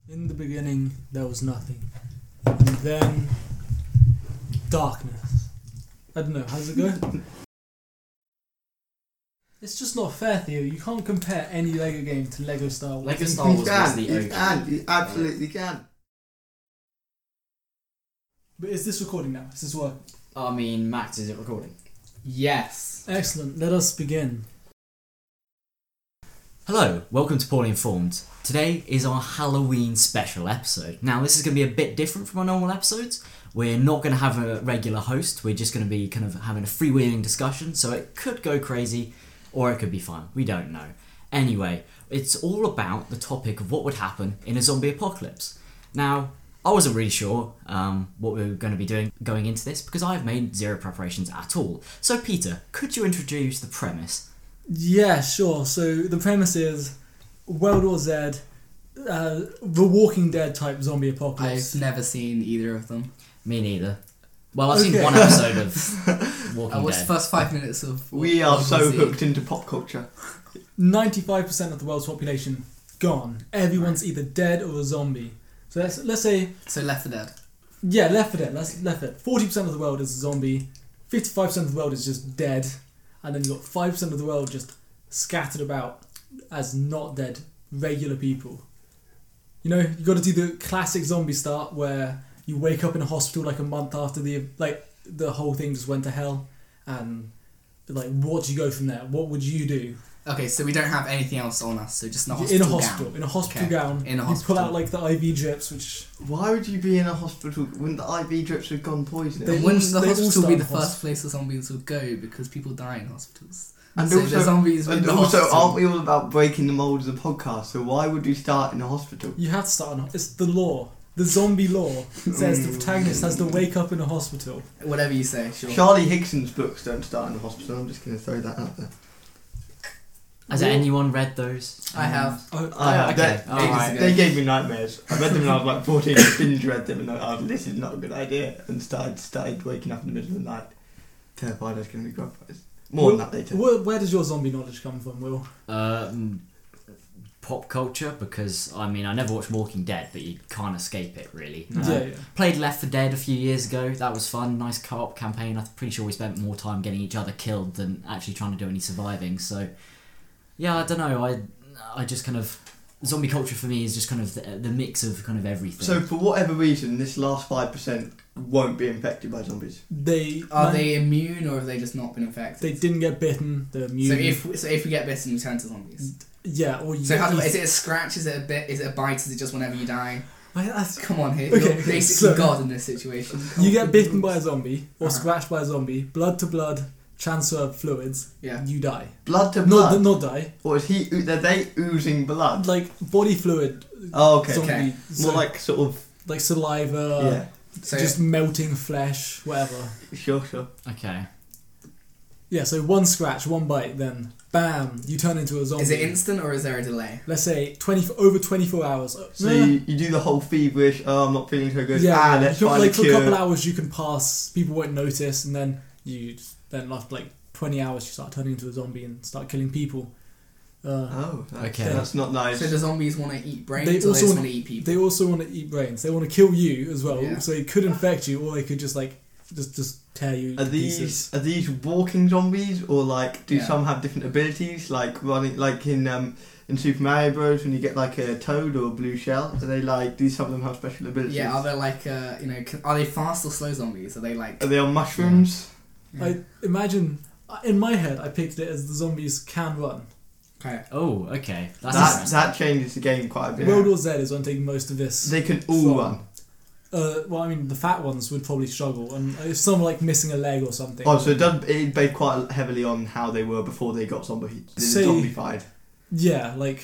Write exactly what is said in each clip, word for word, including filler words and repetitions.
In the beginning, there was nothing. And then, darkness. I don't know, how does it go? It's just not fair, Theo. You can't compare any Lego game to Lego Star Wars. Lego Star Wars You can, was the you O G. can, you absolutely can. But is this recording now? Is this working? I mean, Max, is it recording? Yes. Excellent. Let us begin. Hello, welcome to Poorly Informed. Today is our Halloween special episode. Now, this is going to be a bit different from our normal episodes. We're not going to have a regular host. We're just going to be kind of having a freewheeling discussion, so it could go crazy, or it could be fun. We don't know. Anyway, it's all about the topic of what would happen in a zombie apocalypse. Now, I wasn't really sure um, what we were going to be doing going into this because I've made zero preparations at all. So, Peter, could you introduce the premise? Yeah, sure. So the premise is World War Z, uh, The Walking Dead type zombie apocalypse. I've never seen either of them. Me neither. Well, I've Okay. seen one episode of Walking I watched Dead. the first five minutes of. We World are War so Z. hooked into pop culture. ninety-five percent of the world's population gone. Everyone's either dead or a zombie. So let's let's say So Left four Dead. yeah, Left four Dead. Let's Left four Dead. Forty percent of the world is a zombie. Fifty-five percent of the world is just dead, and then you got five percent of the world just scattered about as not dead, regular people. You know, you got to do the classic zombie start where you wake up in a hospital like a month after the like the whole thing just went to hell, and like what do you go from there? What would you do? Okay, so we don't have anything else on us, so just in a You're hospital in a hospital, gown. in a hospital Okay, gown. in a you hospital. pull out like the I V drips, which Why would you be in a hospital when the I V drips have gone poisonous? They And wouldn't all- the they all hospital be start the in first hospital. place the zombies would go because people die in hospitals? and so also, the zombies in and the also hospital. aren't we all about breaking the mould of the podcast? So why would we start in a hospital? you have to start on. It's the law. The zombie law says the Mm. protagonist has to wake up in a hospital. Whatever you say, sure. Charlie Higson's books don't start in a hospital. I'm just going to throw that out there. Has Well- anyone read those? I have. Oh, I have. okay, They, alright. they gave me nightmares. I read them when I was like fourteen. I binge read them and I was this is not a good idea. And started started waking up in the middle of the night, terrified I was going to be grabbed by this. More Will- on that later. Where, where does your zombie knowledge come from, Will? Um, pop culture, because, I mean, I never watched Walking Dead, but you can't escape it, really. Uh, Yeah, yeah. Played Left four Dead a few years ago. That was fun. Nice co-op campaign. I'm pretty sure we spent more time getting each other killed than actually trying to do any surviving. So, yeah, I don't know. I, I just kind of... Zombie culture for me is just kind of the, the mix of kind of everything. So for whatever reason, this last five percent won't be infected by zombies. They Are man- they immune or have they just not been infected? They didn't get bitten. They're immune. So if so if we get bitten, we turn to zombies. yeah, or you So get how do, eat- is it a scratch? Is it a bit? Is it a bite? Is it just whenever you die? I- I- Come on, here. Okay, You're okay, basically so- God in this situation. Come you on. get bitten by a zombie or Uh-huh. scratched by a zombie. Blood to blood, transfer of fluids. Yeah. You die. Blood to Not blood. not die. Or is he? Are they oozing blood? Like body fluid. Oh, okay. Zombie. okay. So, More like sort of. like saliva. yeah. So Just melting flesh, whatever. Sure, sure. Okay. Yeah, so one scratch, one bite, then bam, you turn into a zombie. is it instant or is there a delay? Let's say twenty over twenty-four hours. So Nah. you, you do the whole feverish. Oh, I'm not feeling so good. yeah, ah, yeah. let's You can- find like a for a cure. couple hours you can pass, people won't notice, and then you then after like twenty hours you start turning into a zombie and start killing people. Uh, Oh, that's, Okay. that's not nice. So the zombies want to eat brains They or they also just wanna- want to eat people? they also want to eat brains. They want to kill you as well, Yeah. so it could infect you, or they could just like just just tear you. Are to these pieces. are these walking zombies or like do Yeah. some have different abilities like running like in um in Super Mario Bros when you get like a toad or a blue shell? Are they like do some of them have special abilities? Yeah, are they like uh, you know? Can, are they fast or slow zombies? Are they like? Are they on mushrooms? Yeah. I imagine in my head I picked it as the zombies can run. Okay. Oh, okay. That's That interesting. that changes the game quite a bit. World War Z is one taking most of this. They can all From- run. Uh, well, I mean, the fat ones would probably struggle, and if some like missing a leg or something. Oh, so it does it based quite heavily on how they were before they got zombie Say- zombified. Yeah, like,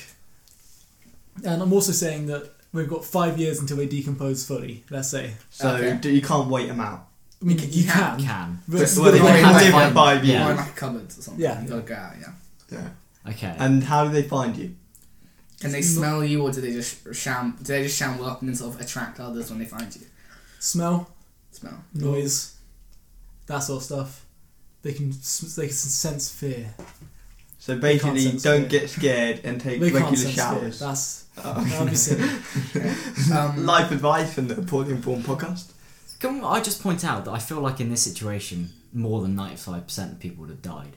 and I'm also saying that we've got five years until they decompose fully. Let's say. So Okay. do, you can't wait them out. I mean, You you, can- you can. Can. But Just- but well, they they can can have live find- for five yeah. Or years. in like a cupboard or something. Yeah. You gotta go out. Yeah. Yeah. Okay. And how do they find you? Can they smell you, or do they just sham? Do they just shamble up and then sort of attract others when they find you? smell, Smell. noise, that sort of stuff. They can s- they can sense fear. So They can't basically, sense don't fear. get scared and take They can't regular sense fear. showers. That's Oh. that would be silly. Um, Life advice from the Poorly Informed podcast. Can I just point out that I feel like in this situation, more than ninety-five percent of people would have died.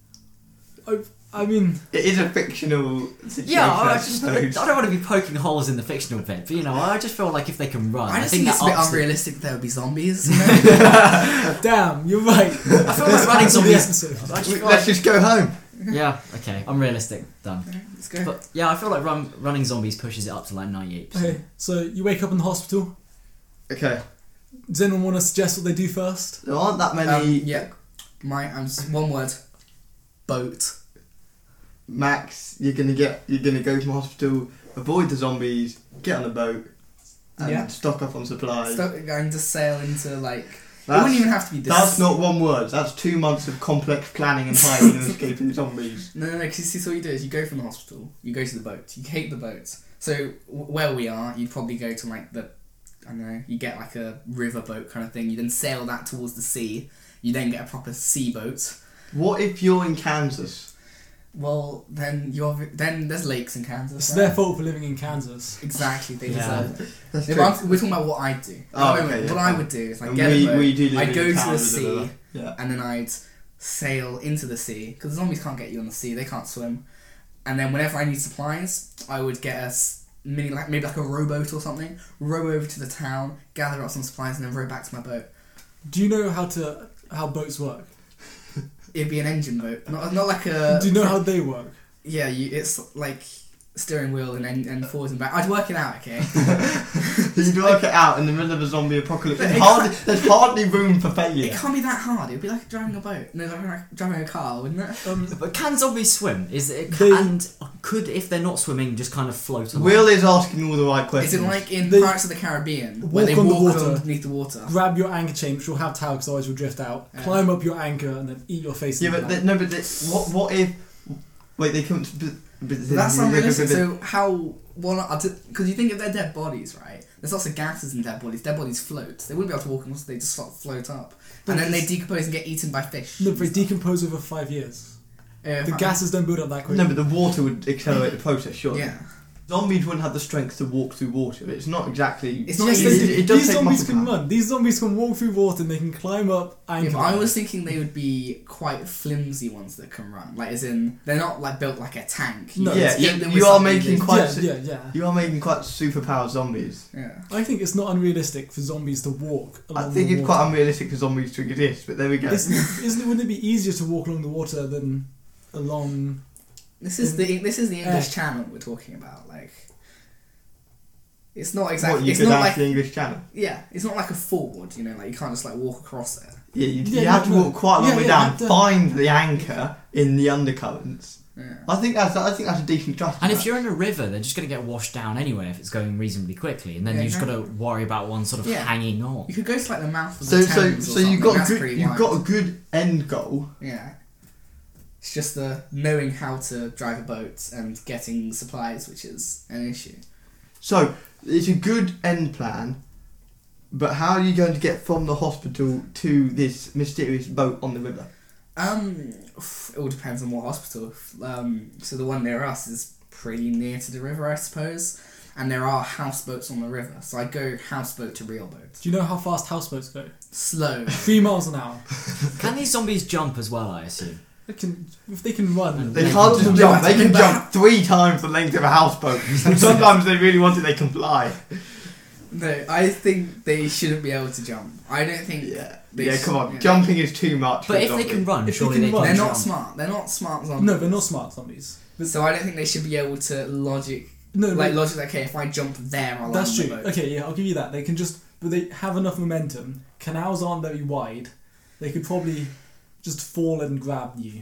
I mean, It is a fictional situation. Yeah, I, I just, I suppose. don't want to be poking holes in the fictional bit, but you know, I just feel like if they can run, I I, just think think it's a that bit ups the- unrealistic that there would be zombies. You know? damn, you're right. I feel like running Cancel the zombies. episode. I just We- feel Let's like, just go home. yeah, okay, I'm realistic. Done. Let's go. But yeah, I feel like run, running zombies pushes it up to like ninety-eight percent. Okay, so you wake up in the hospital. Okay. Does anyone want to suggest what they do first? There aren't that Um, many. yeah, my um, s- one word, boat. Max, you're gonna get. You're gonna go from hospital. Avoid the zombies. Get on a boat. And Yeah. stock up on supplies. Start going to sail into like. it That's, wouldn't even have to be this. that's not one word. That's two months of complex planning and hiding and escaping zombies. No, no, no. Because see, so what you do is you go from the hospital, you go to the boat, you hate the boat. So w- where we are, you'd probably go to like the, I don't know, you get like a river boat kind of thing. You then sail that towards the sea. You then get a proper sea boat. What if you're in Kansas? Well, then you're then there's lakes in Kansas. It's right? their fault for living in Kansas. Exactly, they Yeah. deserve it. That's No, true. but I'm, we're talking about what I do. Oh, At the moment, okay, yeah, what I fine. would do is like And get we- a boat, we do live I'd in go to town the with the sea, river. Yeah. and then I'd sail into the sea because the zombies can't get you on the sea; they can't swim. And then whenever I need supplies, I would get a s- mini, like maybe like a rowboat or something, row over to the town, gather up some supplies, and then row back to my boat. Do you know how to how boats work? It'd be an engine boat, not not like a. Do you know how they work? Yeah, you. It's like steering wheel and and, and forwards and back. I'd work it out, okay. You'd work it out in the middle of a zombie apocalypse. But There's it hardly, there's hardly room for It failure. can't be that hard. It'd be like driving a boat. No, driving, like driving a car, wouldn't it? Um, But can zombies swim? Is it They- and could if they're not swimming just kind of float along? Will is asking all the right Is questions. it like in They Pirates of the Caribbean where walk they on the walk water. underneath the water? grab your anchor chain, which will have tail, because otherwise you'll drift out. Yeah. Climb up your anchor and then eat your face. Yeah, in the but back. the, no, but the, what what if? Wait, they couldn't. But, but That's unrealistic. So how? Well, because you think if they're dead bodies, right? There's lots of gases in dead bodies. Dead bodies float. They wouldn't be able to walk unless they just sort of float up, But and then they it's- decompose and get eaten by fish. No, but they decompose over five years. Uh, The gases don't build up that quickly. No, but the water would accelerate the process. Surely. Yeah. Zombies wouldn't have the strength to walk through water. It's not exactly. It's Yes, not they it, do. it, it does These take zombies muscle can power. run. These zombies can walk through water and they can climb up Yeah, anchor. but I was thinking they would be quite flimsy ones that can run. Like, as in, they're not like built like a tank. No. Yeah, just you- hit them you with are something, making they- quite- yeah, su- yeah, yeah. You are making quite superpowered zombies. Yeah. I think it's not unrealistic for zombies to walk along I think the it's water. quite unrealistic for zombies to exist, but there we go. Isn't, isn't it, wouldn't it be easier to walk along the water than along... This is the this is the English Eh. Channel we're talking about. Like, it's not exactly. What, you it's could not ask like the English Channel? yeah. It's not like a ford. You know, like you can't just like walk across it. Yeah, you, Yeah, you have no, to no. walk quite a long Yeah, way yeah, down, but, uh, find the anchor in the undercurrents. Yeah. I think that's I think that's a decent strategy. And if you're in a river, they're just going to get washed down anyway if it's going reasonably quickly, and then Yeah, you just got exactly. to worry about one sort of Yeah. hanging on. You could go to like the mouth of so the so Thames or so you've something, got a that's good pretty you've wide. got a good end goal. Yeah. It's just the knowing how to drive a boat and getting supplies, which is an issue. So it's a good end plan, but how are you going to get from the hospital to this mysterious boat on the river? Um, it all depends on what hospital. Um, so the one near us is pretty near to the river, I suppose, and there are houseboats on the river. So I go houseboat to real boat. Do you know how fast houseboats go? Slow. Three miles an hour. Can these zombies jump as well, I assume? They can, if they can run... They They can't can just do jump. that. They can But- jump three times the length of a houseboat, and sometimes they really want it. They can fly. No, I think they shouldn't be able to jump. I don't think. Yeah, They yeah. sh- Come on, yeah. jumping is too much. for But a if they zombie. can run, If they surely can they can run- They're jump. not smart. They're not smart zombies. No, they're not smart zombies. So I don't think they should be able to logic, No, like they- logic. Okay, if I jump there, I'll that's land true. on the boat. Okay, yeah, I'll give you that. They can just... But they have enough momentum. Canals aren't very wide. They could probably just fall and grab you.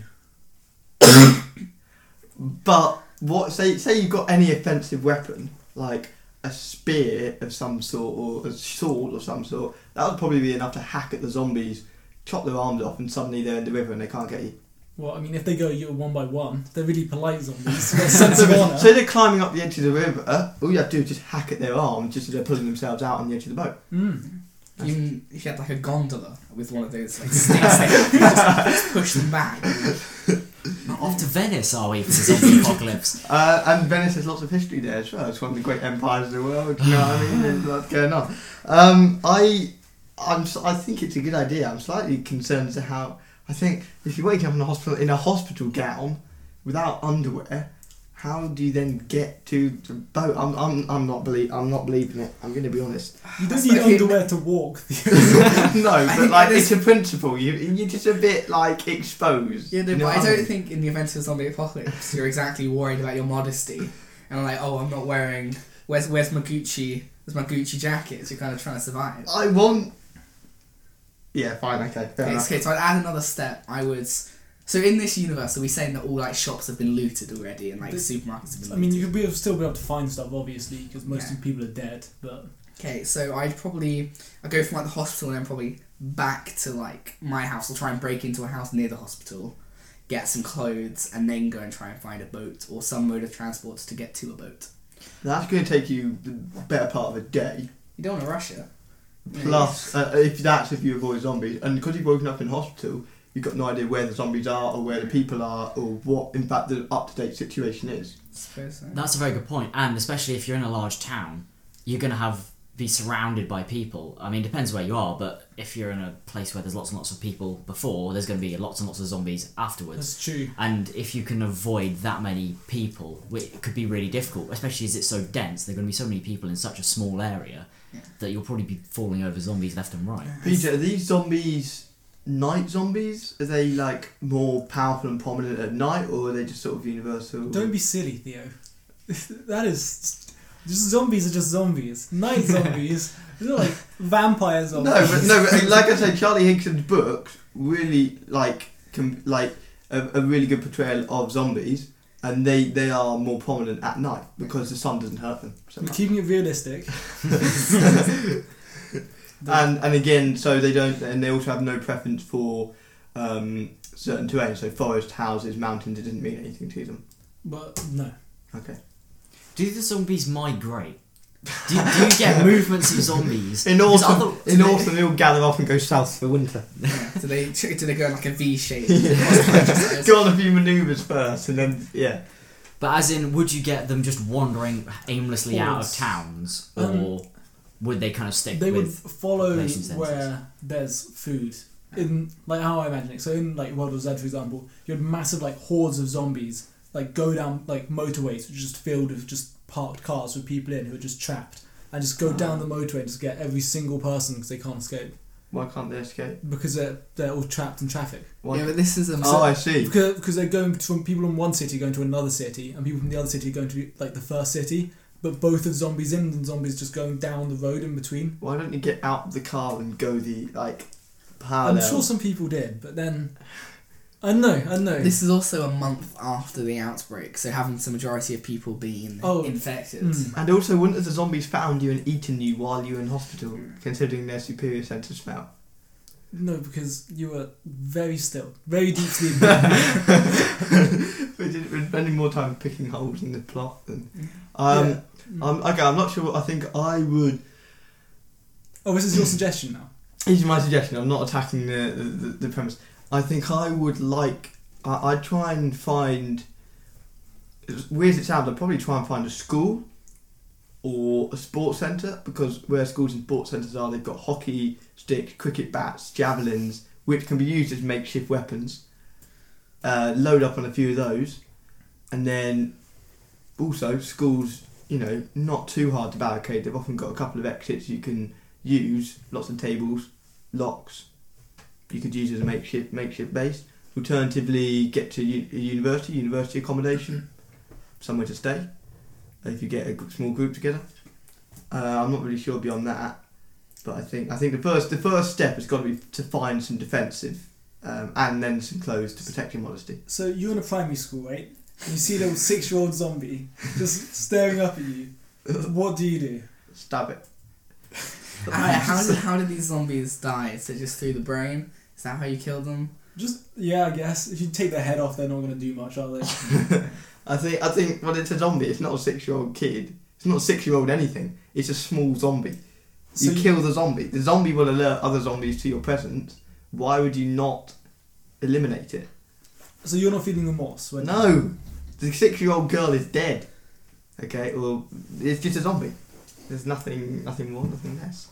But what? Say say you've got any offensive weapon like a spear of some sort or a sword of some sort. That would probably be enough to hack at the zombies, chop their arms off, and suddenly they're in the river and they can't get you. Well, I mean, if they go you one by one, they're really polite zombies. They've got a sense of honour. So they're climbing up the edge of the river. All you have to do is just hack at their arms, just as they're pulling themselves out on the edge of the boat. Mm. Even if you had like a gondola with one of those like sticks, they could just, just push them back. Not Off to Venice, are we, for the zombie apocalypse? Uh, and Venice has lots of history there as well. It's one of the great empires of the world. You know what I mean? There's lots going on. Um, I, I'm, s- I think it's a good idea. I'm slightly concerned as to how. I think if you wake up in a hospital in a hospital gown without underwear, how do you then get to the boat? I'm, I'm, I'm not believe, I'm not believing it. I'm going to be honest. You don't That's need like it- underwear to walk. No, but think like there's- it's a principle. You, you're just a bit like exposed. Yeah, no, You know but I what don't mean? think in the event of a zombie apocalypse, you're exactly worried about your modesty. And I'm like, oh, I'm not wearing. Where's Where's my Gucci? Where's my Gucci jacket? So you're kind of trying to survive. I want. Yeah, fine. Okay, fair Okay, enough. okay, so I'd add another step. I would. So in this universe, are we saying that all like shops have been looted already and like The- supermarkets have been I looted? mean, you could be, still be able to find stuff, obviously, because most Yeah. of the people are dead. But Okay, so I'd probably I go from like the hospital and then probably back to like my house. I'll try and break into a house near the hospital, get some clothes, and then go and try and find a boat or some mode of transport to get to a boat. That's going to take you the better part of a day. You don't want to rush it. Plus, uh, if that's if you avoid zombies, and because you've woken up in hospital, you've got no idea where the zombies are or where the people are or what, in fact, the up-to-date situation is. I suppose so. That's a very good point, and especially if you're in a large town, you're going to have be surrounded by people. I mean, it depends where you are, but if you're in a place where there's lots and lots of people before, there's going to be lots and lots of zombies afterwards. that's true. And if you can avoid that many people, it could be really difficult, especially as it's so dense. There are going to be so many people in such a small area Yeah. that you'll probably be falling over zombies left and right. Peter, are these zombies night zombies? Are they like more powerful and prominent at night, or are they just sort of universal? Don't be silly, Theo. That is. Just zombies are just zombies. Night zombies. They're not like vampire zombies. No, but no, but like I say, Charlie Higson's books really like com- like a, a really good portrayal of zombies, and they, they are more prominent at night because the sun doesn't hurt them so We're much. keeping it realistic. and and again, so they don't, and they also have no preference for um, certain terrain. So forest, houses, mountains, it doesn't mean anything to them. But no. Okay. Do the zombies migrate? Do, do you get movements of zombies? In Because autumn, other- in autumn, they all gather off and go south for winter. Yeah. Do they do they go in like a V shape? Yeah. Go on a few manoeuvres first, and then yeah. But as in, would you get them just wandering aimlessly out of Hordes. towns, Um, or would they kind of stick They would with? follow population centres. where there's food. In like how I imagine it. So in like World War Z, for example, you had massive like hordes of zombies like go down like motorways, which are just filled with just parked cars with people in who are just trapped, and just go down the motorway and just get every single person because they can't escape Why can't they escape? because they're they're all trapped in traffic. Why? Yeah, but this is a Oh, I see. Because because they're going from people in one city going to another city, and people from the other city going to like the first city. But both of zombies in and zombies just going down the road in between. Why don't you get out of the car and go the like parallel? I'm sure some people did, but then I know, I know. This is also a month after the outbreak, so haven't the majority of people been Oh, infected? mm. And also, wouldn't have the zombies found you and eaten you while you were in hospital, considering their superior sense of smell? No, because you were very still, very deep sleep. we did, we're spending more time picking holes in the plot than. Um, Yeah. I'm, okay, I'm not sure. I think I would. Oh, this is your suggestion now. Here's my suggestion. I'm not attacking the the, the, the premise. I think I would like. I, I'd try and find. As weird as it sounds, I'd probably try and find a school or a sports centre, because where schools and sports centres are, they've got hockey sticks, cricket bats, javelins, which can be used as makeshift weapons. Uh, load up on a few of those, and then also schools, you know, not too hard to barricade. They've often got a couple of exits you can use, lots of tables, locks. You could use as a makeshift makeshift base. Alternatively, get to u- a university, university accommodation, somewhere to stay. If you get a g- small group together, uh, I'm not really sure beyond that, but I think I think the first the first step has got to be to find some defensive, um, and then some clothes to protect your modesty. So you're in a primary school, right? And you see a little six-year-old zombie just staring up at you. What do you do? Stab it. Uh, how did how did these zombies die? So just through the brain? Is that how you killed them? Just yeah, I guess if you take their head off, they're not going to do much, are they? I think I think well, it's a zombie. It's not a six-year-old kid. It's not a six-year-old anything. It's a small zombie. So You kill the zombie. The zombie will alert other zombies to your presence. Why would you not eliminate it? So you're not feeling remorse? When No, the six-year-old girl is dead. Okay, well, it's just a zombie. There's nothing, nothing more, nothing less.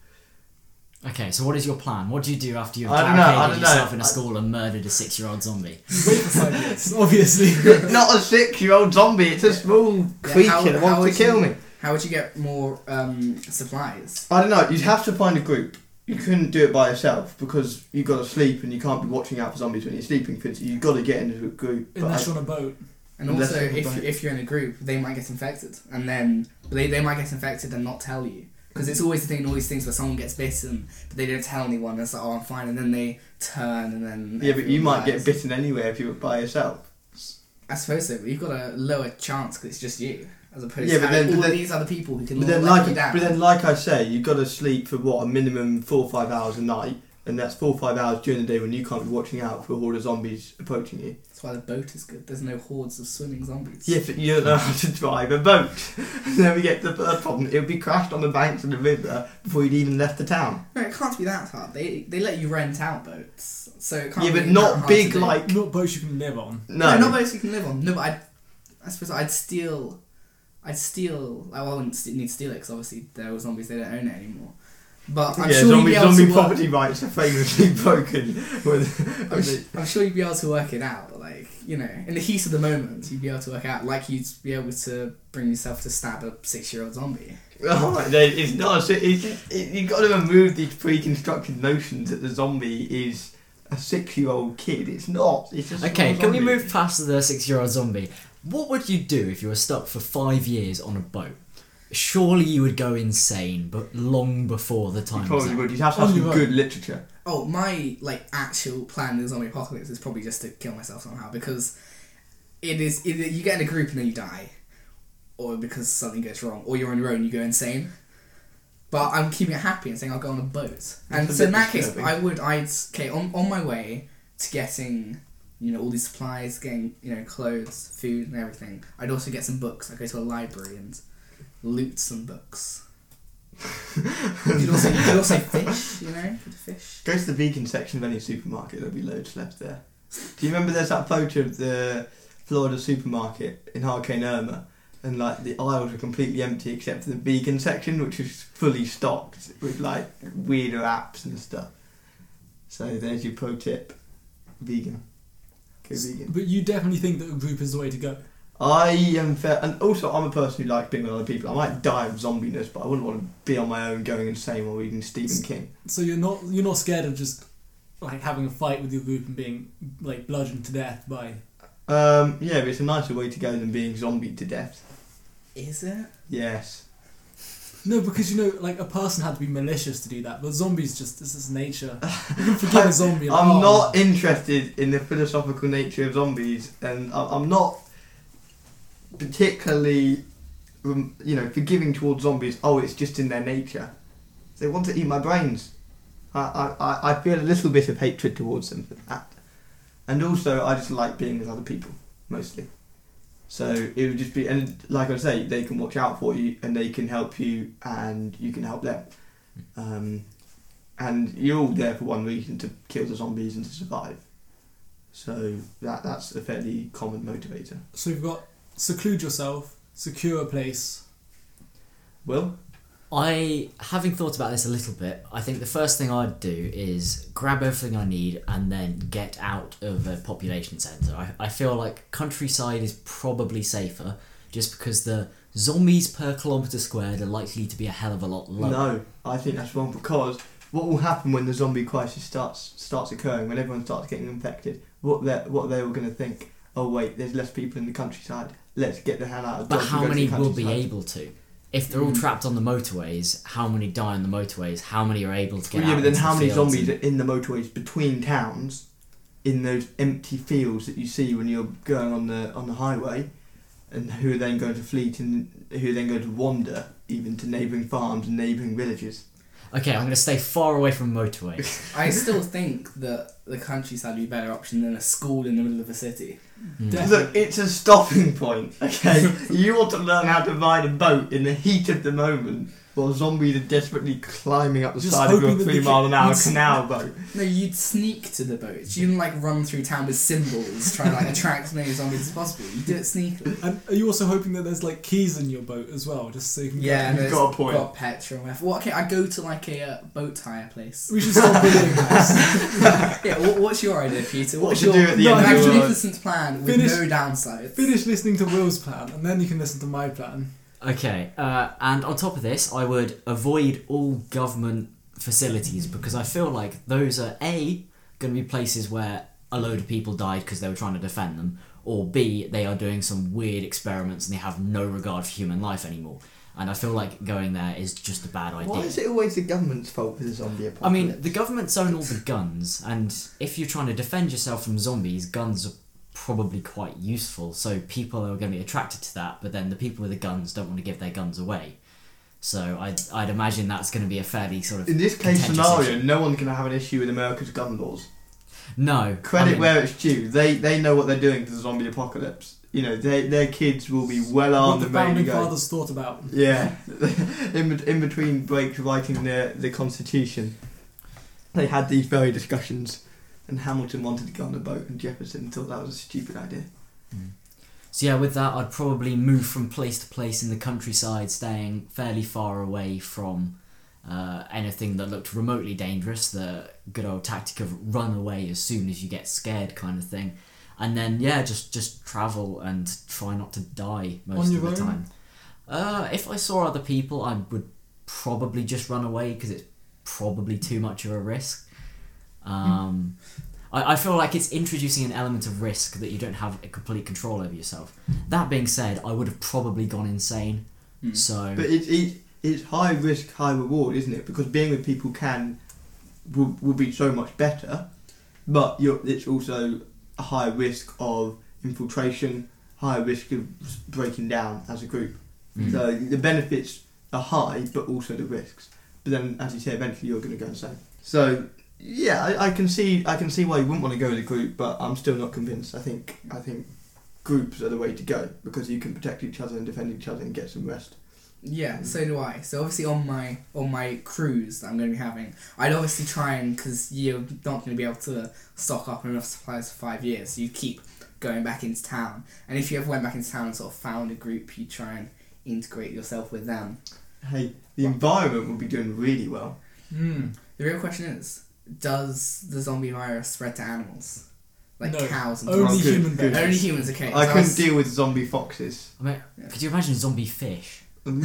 Okay, so what is your plan? What do you do after you've I don't know, I barricaded don't know. yourself in a I- school and murdered a six-year-old zombie? Wait for five years, obviously. Not a six-year-old zombie. It's a small Yeah, creature how- that how wants would to kill you- me. How would you get more um, supplies? I don't know. You'd have to find a group. You couldn't do it by yourself because you've got to sleep and you can't be watching out for zombies when you're sleeping. Because you've got to get into a group. But Unless I- you're on a boat. And Unless also, you're if, right. if you're in a group, they might get infected. And then they, they might get infected and not tell you. Because it's always the thing in all these things where someone gets bitten, but they don't tell anyone. And it's like, oh, I'm fine. And then they turn and then... yeah, but you everyone might get dies. bitten anyway if you were by yourself. I suppose so, but you've got a lower chance because it's just you. As opposed Yeah, to but then- having but all then- of these other people who can But then, let like, you down. but then, like I say, you've got to sleep for what a minimum four or five hours a night, and that's four or five hours during the day when you can't be watching out for a horde of zombies approaching you. That's why the boat is good. There's no hordes of swimming zombies. Yeah, but you don't know how to drive a boat. And then we get to the third problem. It would be crashed on the banks of the river before you'd even left the town. No, it can't be that hard. They they let you rent out boats, so it can't Yeah, be but that not hard big to do. like... Not boats you can live on. No. No, not boats you can live on. No, but I'd, I suppose I'd steal. I'd steal. Well, I wouldn't st- need to steal it because obviously there were zombies. They don't own it anymore. But I'm yeah, sure zombie, you'd be able zombie to work, property rights are famously broken. When, I'm, sh- I'm sure you'd be able to work it out. Like you know, in the heat of the moment, you'd be able to work out. Like you'd be able to bring yourself to stab a six-year-old zombie. oh, my days, it's not. It's, it's, it, you've got to remove these pre-constructed notions that the zombie is a six-year-old kid. It's not. It's just a Okay, small can we zombie. move past the six-year-old zombie? What would you do if you were stuck for five years on a boat? Surely you would go insane, but long before the You time was probably out. would. You'd have to On have some your good own. literature. Oh, my like actual plan in the zombie apocalypse is probably just to kill myself somehow because it is either you get in a group and then you die, or because something goes wrong, or you're on your own you go insane. But I'm keeping it happy and saying I'll go on a boat. And a so in bit that case, disturbing. I would I'd okay on on my way to getting you know all these supplies, getting you know clothes, food, and everything. I'd also get some books. I'd go to a library and loot some books. You could also you could also fish. You know, you could fish. Go to the vegan section of any supermarket. There'll be loads left there. Do you remember there's that photo of the Florida supermarket in Hurricane Irma? And like the aisles are completely empty except for the vegan section, which is fully stocked with like weirder apps and stuff. So there's your pro tip: vegan. Go vegan. But you definitely think that a group is the way to go. I am fair, and also I'm a person who likes being with other people. I might die of zombiness, but I wouldn't want to be on my own going insane while reading Stephen King. So you're not you're not scared of just like having a fight with your group and being like bludgeoned to death by. Um, yeah, but it's a nicer way to go than being zombied to death. Is it? Yes. No, because you know, like a person had to be malicious to do that, but zombies just this is nature. You can forgive a zombie. Like, I'm oh, not interested in the philosophical nature of zombies, and I- I'm not particularly, um, you know, forgiving towards zombies. Oh, it's just in their nature. They want to eat my brains. I, I, I feel a little bit of hatred towards them for that. And also, I just like being with other people, mostly. So it would just be, and like I say, they can watch out for you, and they can help you, and you can help them. Um, and you're all there for one reason, to kill the zombies and to survive. So that that's a fairly common motivator. So you've got seclude yourself, secure a place. Will? I, having thought about this a little bit, I think the first thing I'd do is grab everything I need and then get out of a population centre. I, I feel like countryside is probably safer just because the zombies per kilometre squared are likely to be a hell of a lot lower. No, I think that's wrong, because what will happen when the zombie crisis starts starts occurring, when everyone starts getting infected, what they what they were going to think, oh wait, there's less people in the countryside, let's get the hell out of But Dodge how and go to many the will be countryside. able to? If they're all Mm. trapped on the motorways, how many die on the motorways? How many are able to get Well, yeah, out but then into how the many fields zombies and- are in the motorways between towns, in those empty fields that you see when you're going on the on the highway, and who are then going to flee to, who are then going to wander even to neighbouring farms and neighbouring villages? Okay, I'm going to stay far away from motorways. I still think that the countryside would be a better option than a school in the middle of a city. Hmm. Definitely. Look, it's a stopping point, okay? You want to learn how to ride a boat in the heat of the moment. while zombies are desperately climbing up the Just side of hoping your that three the mile an hour kids- canal boat. No, you'd sneak to the boats. You didn't like run through town with cymbals trying to like attract as many zombies as possible. You do it sneakily. And are you also hoping that there's like keys in your boat as well, just so you can? Yeah, You've and got a point. Got petrol. Well, okay, I go to like a uh, boat hire place. We should stop doing this. Yeah, what, what's your idea, Peter? What What's to your do at the No, end of the world. magnificent plan with Finish- no downsides? Finish listening to Will's plan, and then you can listen to my plan. Okay, uh, and on top of this, I would avoid all government facilities because I feel like those are A, going to be places where a load of people died because they were trying to defend them, or B, they are doing some weird experiments and they have no regard for human life anymore. And I feel like going there is just a bad idea. Why is it always the government's fault for the zombie apocalypse? I mean, the governments own all the guns, and if you're trying to defend yourself from zombies, guns are probably quite useful, so people are going to be attracted to that, but then the people with the guns don't want to give their guns away. So I'd, I'd imagine that's going to be a fairly sort of in this case contentious scenario, issue. no one's going to have an issue with America's gun laws. No. Credit I mean, where it's due. They they know what they're doing for the zombie apocalypse. You know, they, their kids will be well What armed the and ready to founding go. fathers thought about. Yeah, in, bet- in between breaks writing the the Constitution, they had these very discussions, and Hamilton wanted to go on a boat, and Jefferson thought that was a stupid idea. So yeah, with that, I'd probably move from place to place in the countryside, staying fairly far away from uh, anything that looked remotely dangerous, the good old tactic of run away as soon as you get scared kind of thing. And then, yeah, just, just travel and try not to die most On of your the own? time. Uh, if I saw other people, I would probably just run away because it's probably too much of a risk. Um, I, I feel like it's introducing an element of risk that you don't have a complete control over yourself. That being said, I would have probably gone insane. Hmm. So But it's it's it's high risk, high reward, isn't it? Because being with people can will, will be so much better, but you're, it's also a high risk of infiltration, high risk of breaking down as a group. Mm. So the benefits are high, but also the risks. But then, as you say, eventually you're going to go insane. So yeah, I, I can see I can see why you wouldn't want to go with a group, but I'm still not convinced. I think I think groups are the way to go because you can protect each other and defend each other and get some rest. Yeah, so do I. So obviously on my on my cruise that I'm going to be having, I'd obviously try and, because you're not going to be able to stock up on enough supplies for five years, so you keep going back into town. And if you ever went back into town and sort of found a group, you try and integrate yourself with them. Hey, the environment will be doing really well. Hmm. The real question is, does the zombie virus spread to animals? Like No, cows and only Oh, good, human good. beings. Only humans, okay. I so couldn't was- deal with zombie foxes. I mean, Yeah. could you imagine zombie fish?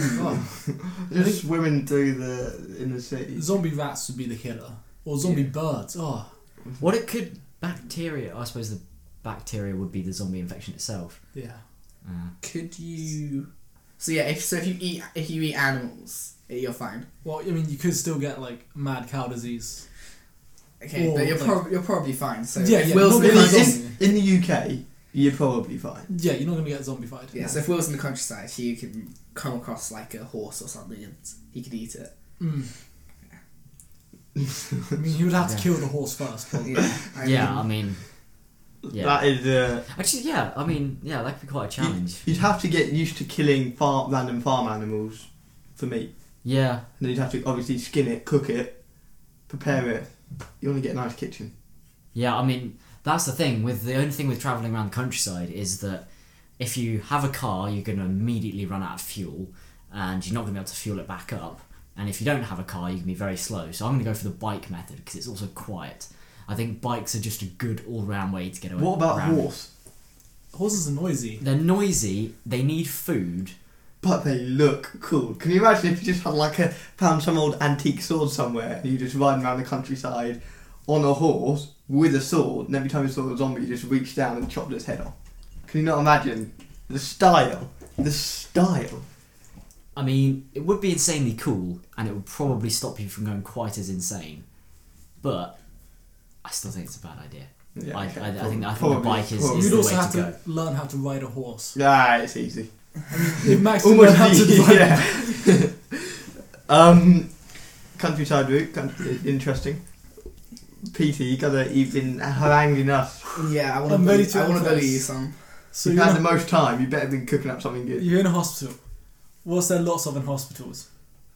Just swimming through the in the sea. Zombie rats would be the killer, or zombie Yeah. birds. Oh, What it could bacteria? I suppose the bacteria would be the zombie infection itself. yeah. Uh, Could you... So yeah, if so if you eat if you eat animals, you're fine. Well, I mean, you could still get like mad cow disease. Okay, Or, but you're, like- prob- you're probably fine. So Yeah, if yeah, Will's in not the In, really country- zombie. in, in the U K, you're probably fine. Yeah, you're not gonna get zombified. yeah, so if Will's in the countryside, he could come across like a horse or something and he could eat it. Mm. I mean, he would have to Yeah. kill the horse first. Probably. Yeah, I yeah, mean, I mean, yeah. That is. Uh, Actually, yeah, I mean, yeah, that could be quite a challenge. you'd have to get used to killing farm, random farm animals for meat. Yeah, And then you'd have to obviously skin it, cook it, prepare it. You want to get a nice kitchen. yeah. I mean, that's the thing. With the only thing with traveling around the countryside is that if you have a car, you're going to immediately run out of fuel, and you're not going to be able to fuel it back up. And if you don't have a car, you can be very slow. So I'm going to go for the bike method because it's also quiet. I think bikes are just a good all-round way to get away. What about around. horse? Horses are noisy. They're noisy. They need food. But they look cool. Can you imagine if you just had like a found some old antique sword somewhere and you just riding around the countryside on a horse with a sword, and every time you saw a zombie, you just reached down and chopped its head off? Can you not imagine the style? The style. I mean, it would be insanely cool, and it would probably stop you from going quite as insane. But I still think it's a bad idea. Yeah, I, okay, I, I prob- think I think the probably- bike is, probably. is You'd the also way have to to go. learn how to ride a horse. Yeah, it's easy. If Max could learn how to Almost ride yeah. um, countryside route, country, interesting. Peter, you gotta, you've been haranguing us. yeah, I want I'm to ready bully, to I want to impress. bully you some. So You've you're, had the not, most time. You better been cooking up something good. you're in a hospital. What's there lots of in hospitals?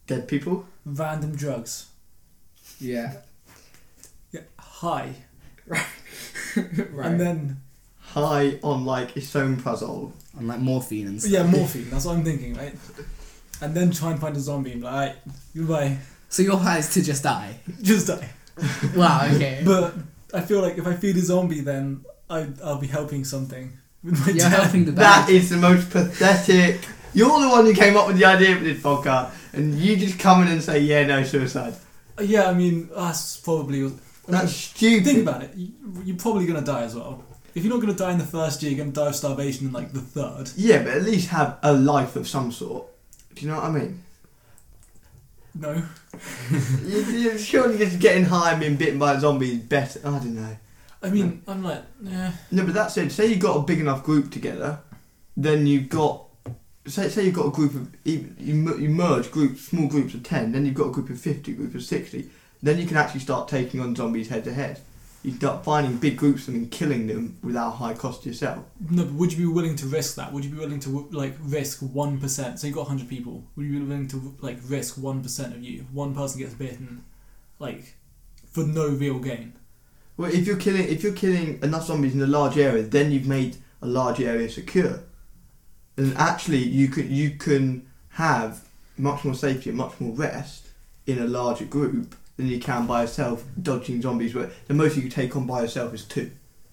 Dead people. Random drugs. Yeah. Yeah, high. Right. And then High on like isomeprazole. And like morphine and stuff. yeah, morphine. That's what I'm thinking, right? And then try and find a zombie and be like, alright, goodbye. So your high is to just die. Just die. Wow. Okay. But I feel like if I feed a zombie, then I I'll be helping something with my You're death. helping the That bad. is the most pathetic. You're the one who came up with the idea for this podcast, and you just come in and say, "Yeah, no suicide." Yeah, I mean that's probably. I mean, That's stupid. think about it. You, you're probably gonna die as well. If you're not gonna die in the first year, you're gonna die of starvation in like the third. Yeah, but at least have a life of some sort. Do you know what I mean? No. you, you're surely just getting high and being bitten by a zombie is better. I don't know. I mean, I'm like, yeah. No, but that said, say you got a big enough group together, then you've got. Say, say you've got a group of you, you you merge groups, small groups of ten. Then you've got a group of fifty, group of sixty. Then you can actually start taking on zombies head to head. You start finding big groups of them and killing them without high cost to yourself. No, but would you be willing to risk that? Would you be willing to like risk one percent? So you got one hundred people. Would you be willing to like risk one percent of you? One person gets bitten, like, for no real gain. Well, if you're killing if you're killing enough zombies in a large area, then you've made a large area secure. And actually, you can you can have much more safety and much more rest in a larger group than you can by yourself dodging zombies. Where the most you can take on by yourself is two,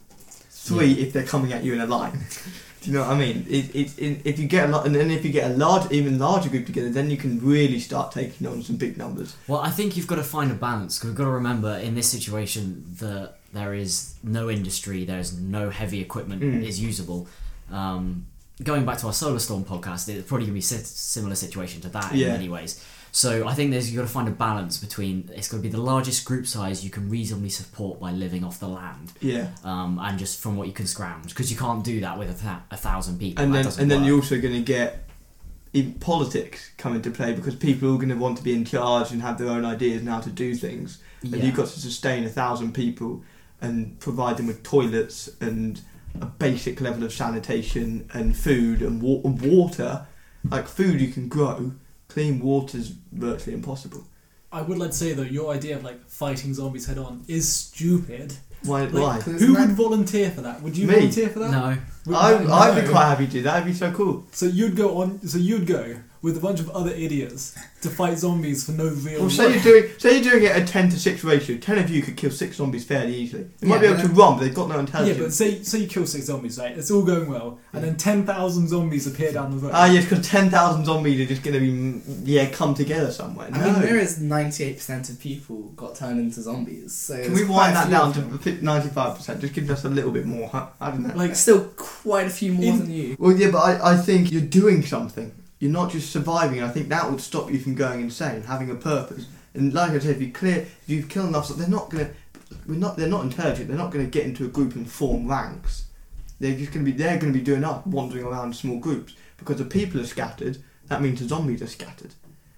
three Yeah. if they're coming at you in a line. Do you know what I mean? It, it, it, if you get a lot, and then if you get a large, even larger group together, then you can really start taking on some big numbers. Well, I think you've got to find a balance because we've got to remember in this situation that there is no industry, there's no heavy equipment Mm. is usable. Um, going back to our Solar Storm podcast, it's probably going to be a similar situation to that Yeah. in many ways. So I think there's you've got to find a balance between it's got to be the largest group size you can reasonably support by living off the land, Yeah. um, and just from what you can scrounge because you can't do that with a, th- a thousand people. And That then doesn't and then work. you're also going to get even politics come into play because people are going to want to be in charge and have their own ideas and how to do things. And Yeah. you've got to sustain a thousand people and provide them with toilets and a basic level of sanitation and food and, wa- and water. Like food you can grow, clean water's virtually impossible. I would like to say though, your idea of like fighting zombies head on is stupid. Why? Like, why? Because Who that- would volunteer for that? Would you Me. volunteer for that? No. Would- I, no. I'd be quite happy to do that. That'd be so cool. So you'd go on. So you'd go with a bunch of other idiots to fight zombies for no real. Well, say you're doing, say you're doing it a ten to six ratio. Ten of you could kill six zombies fairly easily. They might Yeah, be able but to then- run, but they've got no Yeah, intelligence. but say say you kill six zombies, right? It's all going well, and then ten thousand zombies appear down the road. Ah, yes, because ten thousand zombies are just going to be, mm, yeah, come together somewhere. I No. mean, there is ninety-eight percent of people got turned into zombies. So Can there's we quite wind a that few down of them. to ninety-five percent? Just give us a little bit more. Huh? I don't know. Like, There's still quite a few more In- than you. Well, yeah, but I, I think you're doing something. You're not just surviving. I think that would stop you from going insane, having a purpose. And like I said, if you clear, if you kill enough, they're not gonna. We're not. They're not intelligent. They're not going to get into a group and form ranks. They're just going to be. They're going to be doing up, wandering around in small groups because the people are scattered. That means the zombies are scattered.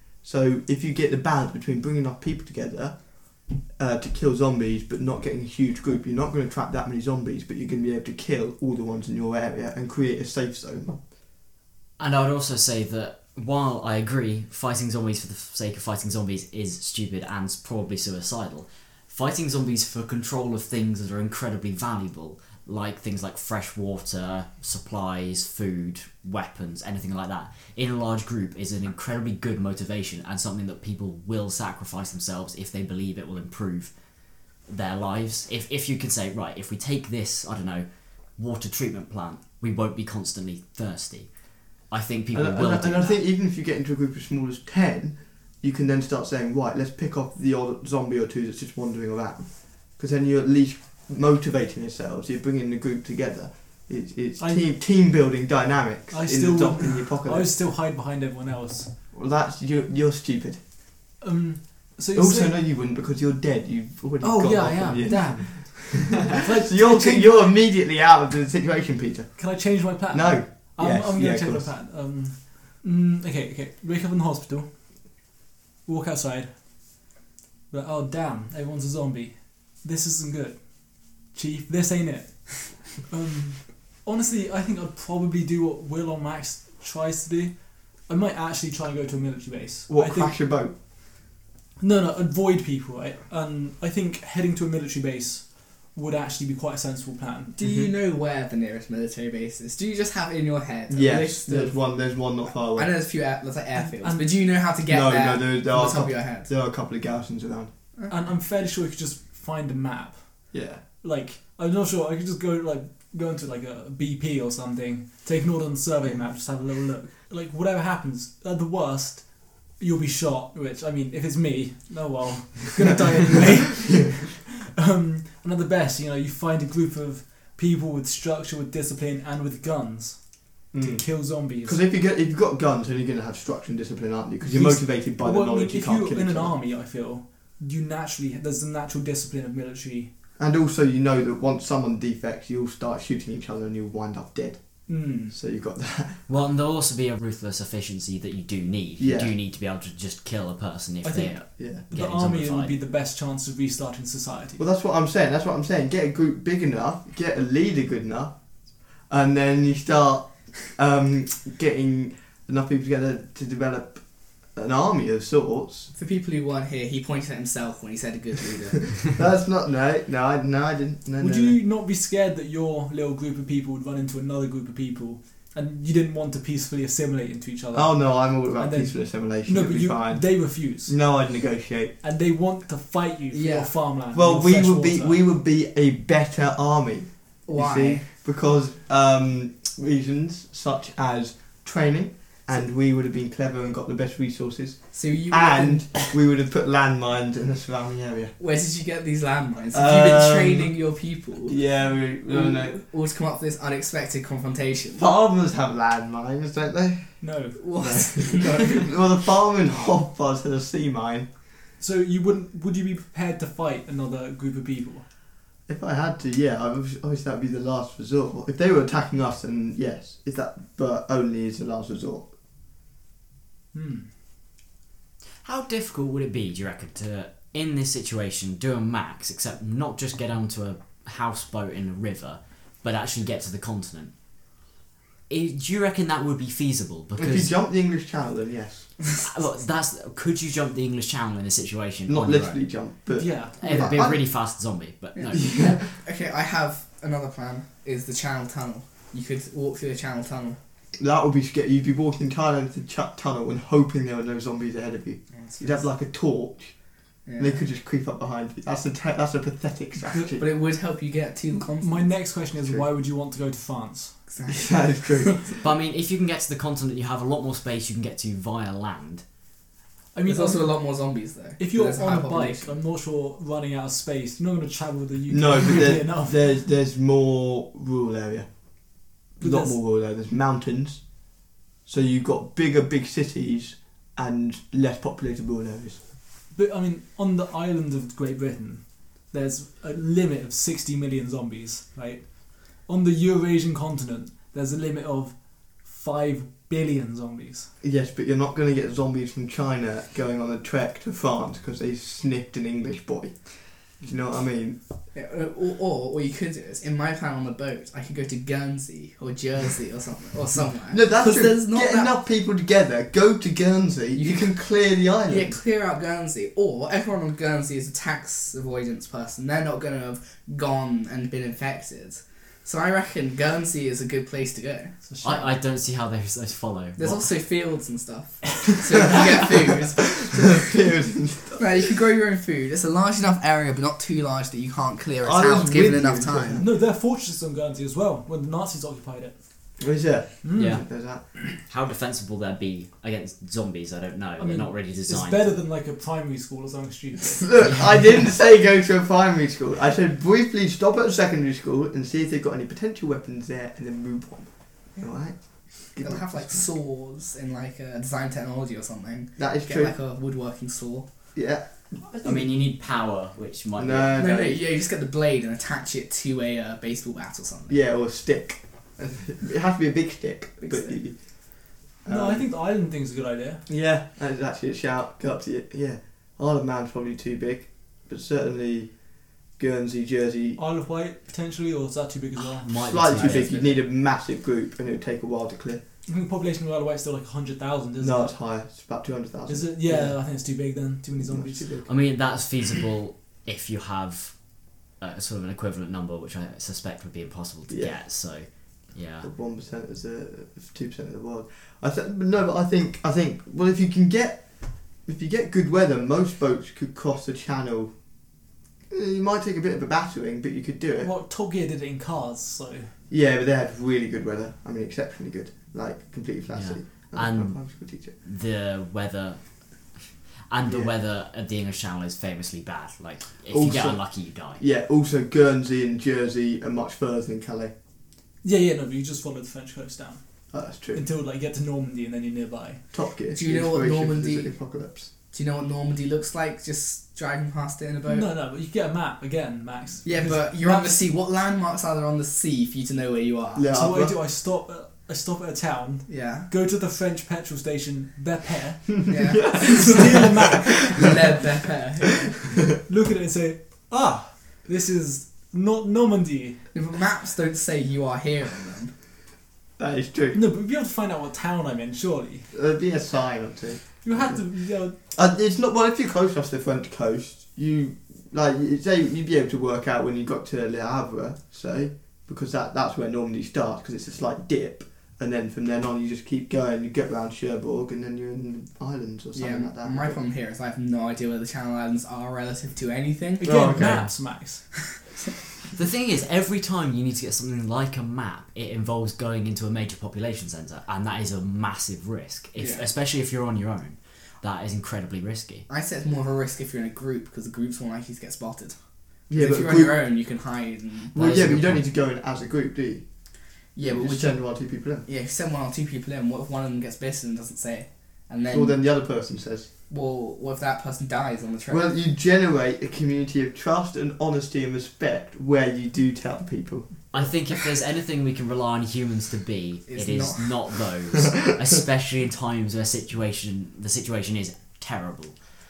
So if you get the balance between bringing enough people together uh, to kill zombies, but not getting a huge group, you're not going to trap that many zombies, but you're going to be able to kill all the ones in your area and create a safe zone. And I would also say that while I agree fighting zombies for the sake of fighting zombies is stupid and probably suicidal, fighting zombies for control of things that are incredibly valuable, like things like fresh water, supplies, food, weapons, anything like that, in a large group is an incredibly good motivation and something that people will sacrifice themselves if they believe it will improve their lives. If if you can say, right, if we take this, I don't know, water treatment plant, we won't be constantly thirsty. I think people And, will and, do and I that. think even if you get into a group as small as ten, you can then start saying, right, let's pick off the odd zombie or two that's just wandering around. Because then you're at least motivating yourselves, you're bringing the group together. It's, it's I- team team building dynamics I in, still the, would- in the I would apocalypse. still hide behind everyone else. Well, that's, you're, you're stupid. Um. So you're Also, saying- no, you wouldn't because you're dead. You've already Oh got yeah, off I am. of you. Damn. So you're, you're immediately out of the situation, Peter. Can I change my plan? No. I'm, Yes, I'm yeah, gonna of change my course. plan. Um, mm, okay, okay. Wake up in the hospital. Walk outside. Be like, oh damn, everyone's a zombie. This isn't good, Chief. This ain't it. um, honestly, I think I'd probably do what Will or Max tries to do. I might actually try and go to a military base. What, I think, crash your boat? No, no, avoid people, right? And I think heading to a military base would actually be quite a sensible plan. Do you know where the nearest military base is? Do you just have it in your head? a Yes, list there's of- one. There's one not far away. I know there's a few air, there's like airfields, And- but do you know how to get no, there? no, there, there, off are the a top of couple, your head. there are a couple of garrisons around. And I'm fairly sure you could just find a map. Yeah. Like, I'm not sure, I could just go like go into like a B P or something, take an Northern Survey map, just have a little look. Like, whatever happens, at the worst, you'll be shot, which, I mean, if it's me, no well, gonna die anyway. um, and at the best, you know, you find a group of people with structure, with discipline, and with guns to kill zombies. Because if you get if you've got guns, then you're going to have structure and discipline, aren't you? Because you're Yes. motivated by Well, the I mean, knowledge you if can't you're kill in each an other. army, I feel, you naturally, there's the natural discipline of military. And also, you know that once someone defects, you'll start shooting each other and you'll wind up dead. Mm. So you've got that. Well, and there'll also be a ruthless efficiency that you do need. Yeah. You do need to be able to just kill a person if I they think- Yeah. The getting army zombified. would be the best chance of restarting society. Well, that's what I'm saying. That's what I'm saying. Get a group big enough, get a leader good enough, and then you start um, getting enough people together to develop an army of sorts. For people who weren't here, he pointed at himself when he said a good leader. That's not no, no, I, no, I didn't. No, Would no, you not be scared that your little group of people would run into another group of people and you didn't want to peacefully assimilate into each other? Oh no, I'm all about And then- peaceful assimilation. no, It'll but be you, fine. they refuse. No, I'd negotiate. And they want to fight you for Yeah. your farmland. Well, your we fresh would be water. we would be a better army. Why? You see, because um, reasons such as training, and we would have been clever and got the best resources, So you and we would have put landmines in the surrounding area. where did you get these landmines? Have you been Um, training your people? Yeah, we, we Or, don't know. or to come up with this unexpected confrontation? Farmers have landmines, don't they? No. What? Well, the farmer in Hobfuzz had a sea mine. So you wouldn't? Would you be prepared to fight another group of people? If I had to, yeah, obviously obviously that would be the last resort. If they were attacking us, then yes, if that, but only as the last resort. Hmm. How difficult would it be, do you reckon, to, in this situation, do a max, except not just get onto a houseboat in a river, but actually get to the continent? I- do you reckon that would be feasible? If you Because jump the English Channel, then yes. well, that's could you jump the English Channel in this situation? Not on your literally jump, but Yeah. own? It'd be a I- really fast zombie, but no. yeah. Okay, I have another plan. Is the Channel Tunnel? You could walk through the Channel Tunnel. That would be scary. You'd be walking entirely into the ch- tunnel and hoping there were no zombies ahead of you. You'd have like a torch, Yeah. and they could just creep up behind you. That's a te- that's a pathetic strategy. But it would help you get to the continent. My next question is, True. why would you want to go to France? Exactly. That is true. But I mean, if you can get to the continent, you have a lot more space you can get to via land. I mean, There's also a lot more zombies though. if you're There's on high a bike, population. I'm not sure running out of space. You're not going to travel the U K No, but quickly there, enough. there's there's more rural area. A But lot there's- more rural area. There's mountains, so you've got bigger big cities and less populated rural areas. But I mean, on the island of Great Britain, there's a limit of sixty million zombies, right? On the Eurasian continent, there's a limit of five billion zombies. Yes, but you're not going to get zombies from China going on a trek to France because they sniffed an English boy. Do you know what I mean? Yeah, or, or what you could do is, in my plan on the boat, I could go to Guernsey or Jersey or something or somewhere. No, that's 'Cause true. there's not Get that- enough people together, go to Guernsey, you can clear the island. Yeah, clear out Guernsey. Or everyone on Guernsey is a tax avoidance person. They're not going to have gone and been infected. So I reckon Guernsey is a good place to go. It's a shame. I, I don't see how those, those follow. There's What- also fields and stuff. So you can get food. No, you can grow your own food. It's a large enough area, but not too large that you can't clear it I out was given with enough you, time. No, there are fortresses on Guernsey as well, when the Nazis occupied it. Where's that? Mm. Yeah. There's that. How defensible they'd be against zombies, I don't know. They're mean, not really It's designed. better than like a primary school or something stupid. Look, I didn't say go to a primary school. I said briefly stop at a secondary school and see if they've got any potential weapons there and then move on. Alright? They'll have like saws in like uh, design technology or something. That is Get true. like a woodworking saw. Yeah. I mean, you need power, which might No, No, no. no, yeah, you just get the blade and attach it to a uh, baseball bat or something. Yeah, or a stick. It has to be a big stick. Big but stick. you- No, um, I think the island thing's a good idea. Yeah, that's actually a shout. Go up to you. Yeah. Isle of Man's probably too big, but certainly Guernsey, Jersey. Isle of Wight potentially, or is that too big as well? Might be Slightly too too big. big. You'd need a massive group, and it would take a while to clear. I think the population of Isle of Wight is still like one hundred thousand, isn't No, it? it's higher. It's about two hundred thousand. Is it? Yeah, I think it's too big then. Too many zombies. Too big. I mean, that's feasible if you have uh, sort of an equivalent number, which I suspect would be impossible to Yeah. get. So, yeah. One percent is the two percent of the world. I th- no, but I think I think well, if you can get if you get good weather, most boats could cross the channel. You might take a bit of a battering, but you could do it. Well, Top Gear did it in cars, so Yeah, but they had really good weather. I mean, exceptionally good, like completely flat Yeah. sea. And- I'm a school teacher. The weather. And the Yeah. weather at the English Channel is famously bad. Like, if you get Also- unlucky, you die. Yeah. Also, Guernsey and Jersey are much further than Calais. yeah, yeah, no, but you just follow the French coast down Oh, that's true. until like you get to Normandy and then you're nearby. Top Gear. Do you know what inspiration for Normandy- the apocalypse? Do you know what Normandy looks like? Just driving past it in a boat. No, no, but you get a map again, Max. Yeah, Because but you're on the maps- sea. What landmarks are there on the sea for you to know where you are? Yeah. So what I Havre. do, I stop. At, I stop at a town, Yeah. go to the French petrol station, Beper, Yeah. steal a map, Le Beper. look at it and say, ah, this is not Normandy. If maps don't say you are here on them. That is true. No, but you'd be able to find out what town I'm in, surely. There'd be a sign or two. You have to, you know, Uh, it's not well if you're close enough to the French coast. You like you say you'd be able to work out when you got to Le Havre, say, because that that's where Normandy starts because it's a slight dip, and then from then on you just keep going. You get around Cherbourg, and then you're in the islands or something Yeah, like that. my problem here is I have no idea where the Channel Islands are relative to anything. again, Oh, okay. maps, Max. The thing is, every time you need to get something like a map, it involves going into a major population centre, and that is a massive risk. If, Yeah. Especially if you're on your own, that is incredibly risky. I say it's more of a risk if you're in a group because the group's more likely to get spotted. Yeah, if but you're group, on your own, you can hide. And well, That is yeah, a but you good don't point. need to go in as a group, do you? yeah, you but just would you, send one or two people in. yeah, if you send one or two people in, what if one of them gets bitten and doesn't say it? And then, Or then the other person says. well, what if that person dies on the train? Well, you generate a community of trust and honesty and respect where you do tell people. I think if there's anything we can rely on humans to be, It's it is not, those. Especially in times where situation the situation is terrible.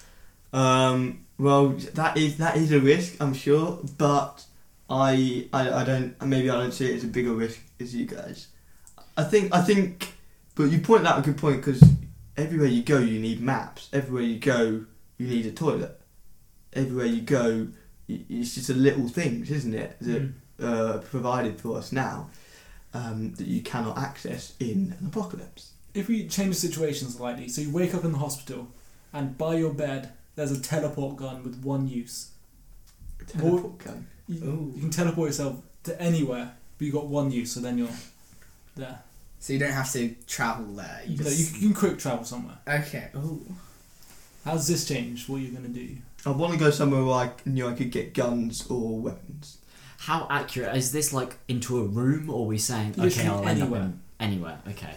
Um, well, that is that is a risk, I'm sure, but I, I I don't maybe I don't see it as a bigger risk as you guys. I think I think, but you point out a good point because everywhere you go you need maps. Everywhere you go you need a toilet. Everywhere you go, y- it's just a little things, isn't it? That Mm. uh, provided for us now um, that you cannot access in an apocalypse. If we change the situation slightly, so you wake up in the hospital, and by your bed there's a teleport gun with one use. A teleport gun. You, Ooh. you can teleport yourself to anywhere, but you got one use, so then you're there. So you don't have to travel there. You You, just you can quick travel somewhere. okay. Ooh. How's this change? What are you gonna do? I want to go somewhere where I knew I could get guns or weapons. How accurate is this? Like into a room, or are we saying okay, Literally I'll end anywhere. up in anywhere? Okay.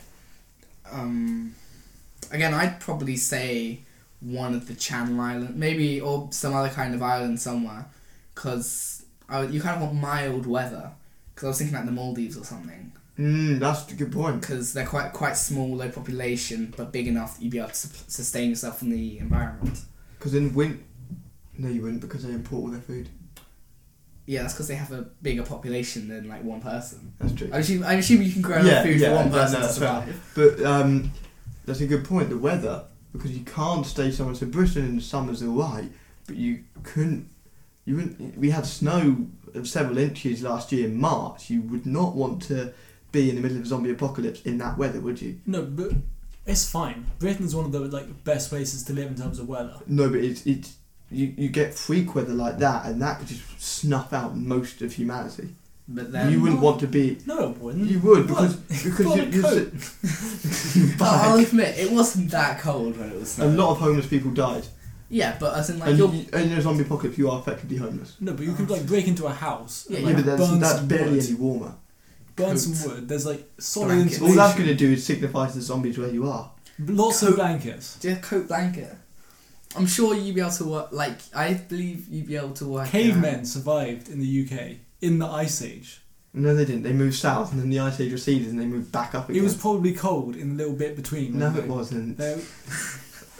Um, again, I'd probably say one of the Channel Islands, maybe, or some other kind of island somewhere, because you kind of want mild weather. Because I was thinking like the Maldives or something, Mm, that's a good point. because they're quite quite small, low population, but big enough that you'd be able to su- sustain yourself in the environment. Because in win, no, you wouldn't because they import all their food. Yeah, that's because they have a bigger population than like one person. That's true. I assume, I assume you can grow enough Yeah, food yeah, for one no, person no, to that's fair. survive. But um, that's a good point. The weather, because you can't stay somewhere. So Britain in the summer's alright, but you couldn't. You wouldn't. We had snow of several inches last year in March. You would not want to be in the middle of a zombie apocalypse in that weather, would you? No, but it's fine. Britain's one of the like best places to live in terms of weather. No, but it's it's you, you get freak weather like that, and that could just snuff out most of humanity. But then you wouldn't want to be. No, it wouldn't. You would because What? because Got you, a you're coat. si- Oh, I'll admit it wasn't that cold when it was a snowing. lot of homeless people died, Yeah, but as in like and you're you, in a zombie apocalypse, you are effectively homeless. No, but you could like break into a house. Yeah, and, Yeah, like, but that's, burn that's some barely wood. any warmer. Burn Coat. some wood. There's like solid Blankets. All that's insulation. going to do is signify to the zombies where you are. Lots Coat. of blankets. do you have a coat blanket? I'm sure you'd be able to work. Like I believe you'd be able to work. Cavemen survived in the U K in the Ice Age. No, they didn't. They moved south, and then the ice age receded, and they moved back up again. It was probably cold in the little bit between. no, wasn't it wasn't. They-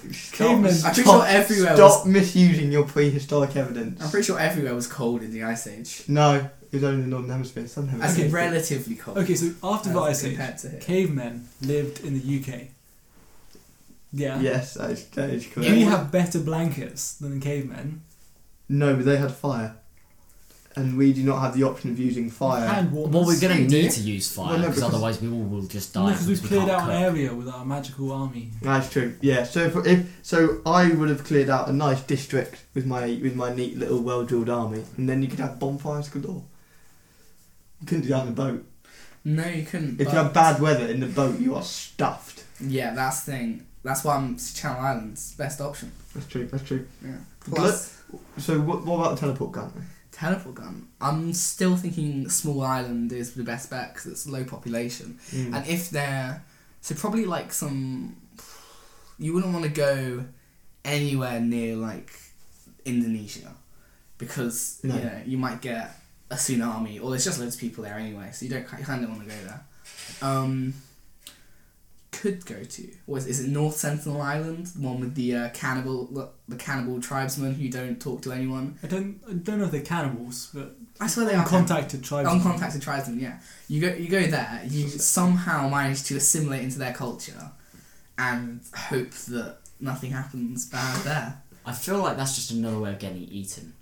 Cavemen- Stop, I'm pretty sure everywhere stop misusing your prehistoric evidence. I'm pretty sure everywhere was cold in the Ice Age. No, it was only in the Northern Hemisphere, Southern I Hemisphere. said relatively cold. Okay, so after the uh, Ice Age, compared to here. cavemen lived in the U K. Yeah. Yes, that is, that is correct. Do we have better blankets than the cavemen? No, but they had fire. And we do not have the option of using fire. Hand warmers. Well, we're going to Same, need yeah. to use fire Well, no, because because- otherwise we all will just die. because we've we cleared can't out an cook. area with our magical army. That's true. Yeah. So if, if so, I would have cleared out a nice district with my with my neat little well drilled army, and then you could have bonfires galore. You couldn't do that on the boat. No, you couldn't. If but- you have bad weather in the boat, you are stuffed. Yeah, that's the thing. That's why I'm Channel Islands best option. That's true. That's true. Yeah. Gl- Plus, So what, what about the teleport gun? teleport gun. I'm still thinking small island is the best bet because it's low population. Mm. And if they're so probably like some, you wouldn't want to go anywhere near like Indonesia because No. you know you might get a tsunami or there's just loads of people there anyway, so you don't you kind of don't want to go there. Um, could go to was is it North Sentinel Island, the one with the uh, cannibal the cannibal tribesmen who don't talk to anyone. I don't I don't know if they're cannibals, but I swear they are uncontacted tribesmen. uncontacted tribesmen. Yeah, you go you go there, you somehow manage to assimilate into their culture, and hope that nothing happens bad there. I feel like that's just another way of getting eaten.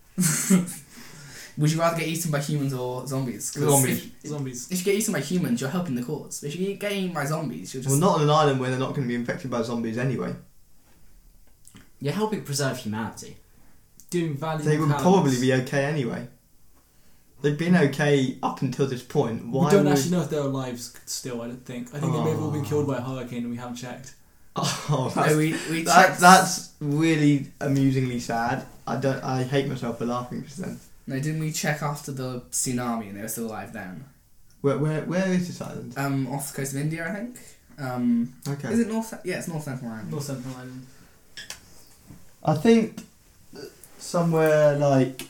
Would you rather get eaten by humans or zombies? 'Cause Zombies. If, Zombies. if you get eaten by humans, you're helping the cause. If you get eaten by zombies, you're just Well, not on an island where they're not going to be infected by zombies anyway. You're helping preserve humanity. Doing valuable They would talents. probably be okay anyway. They've been okay up until this point. Why we don't would... actually know if they're alive still, I don't think. I think they may have all been killed by a hurricane and we haven't checked. Oh, that's, no, we we that, checked. that's really amusingly sad. I don't. I hate myself for laughing just then. No, didn't we check after the tsunami and they were still alive then? Where where where is this island? Um, off the coast of India, I think. Um, Okay. is it North? Yeah, it's North Central Island. North Central Island. I think somewhere like.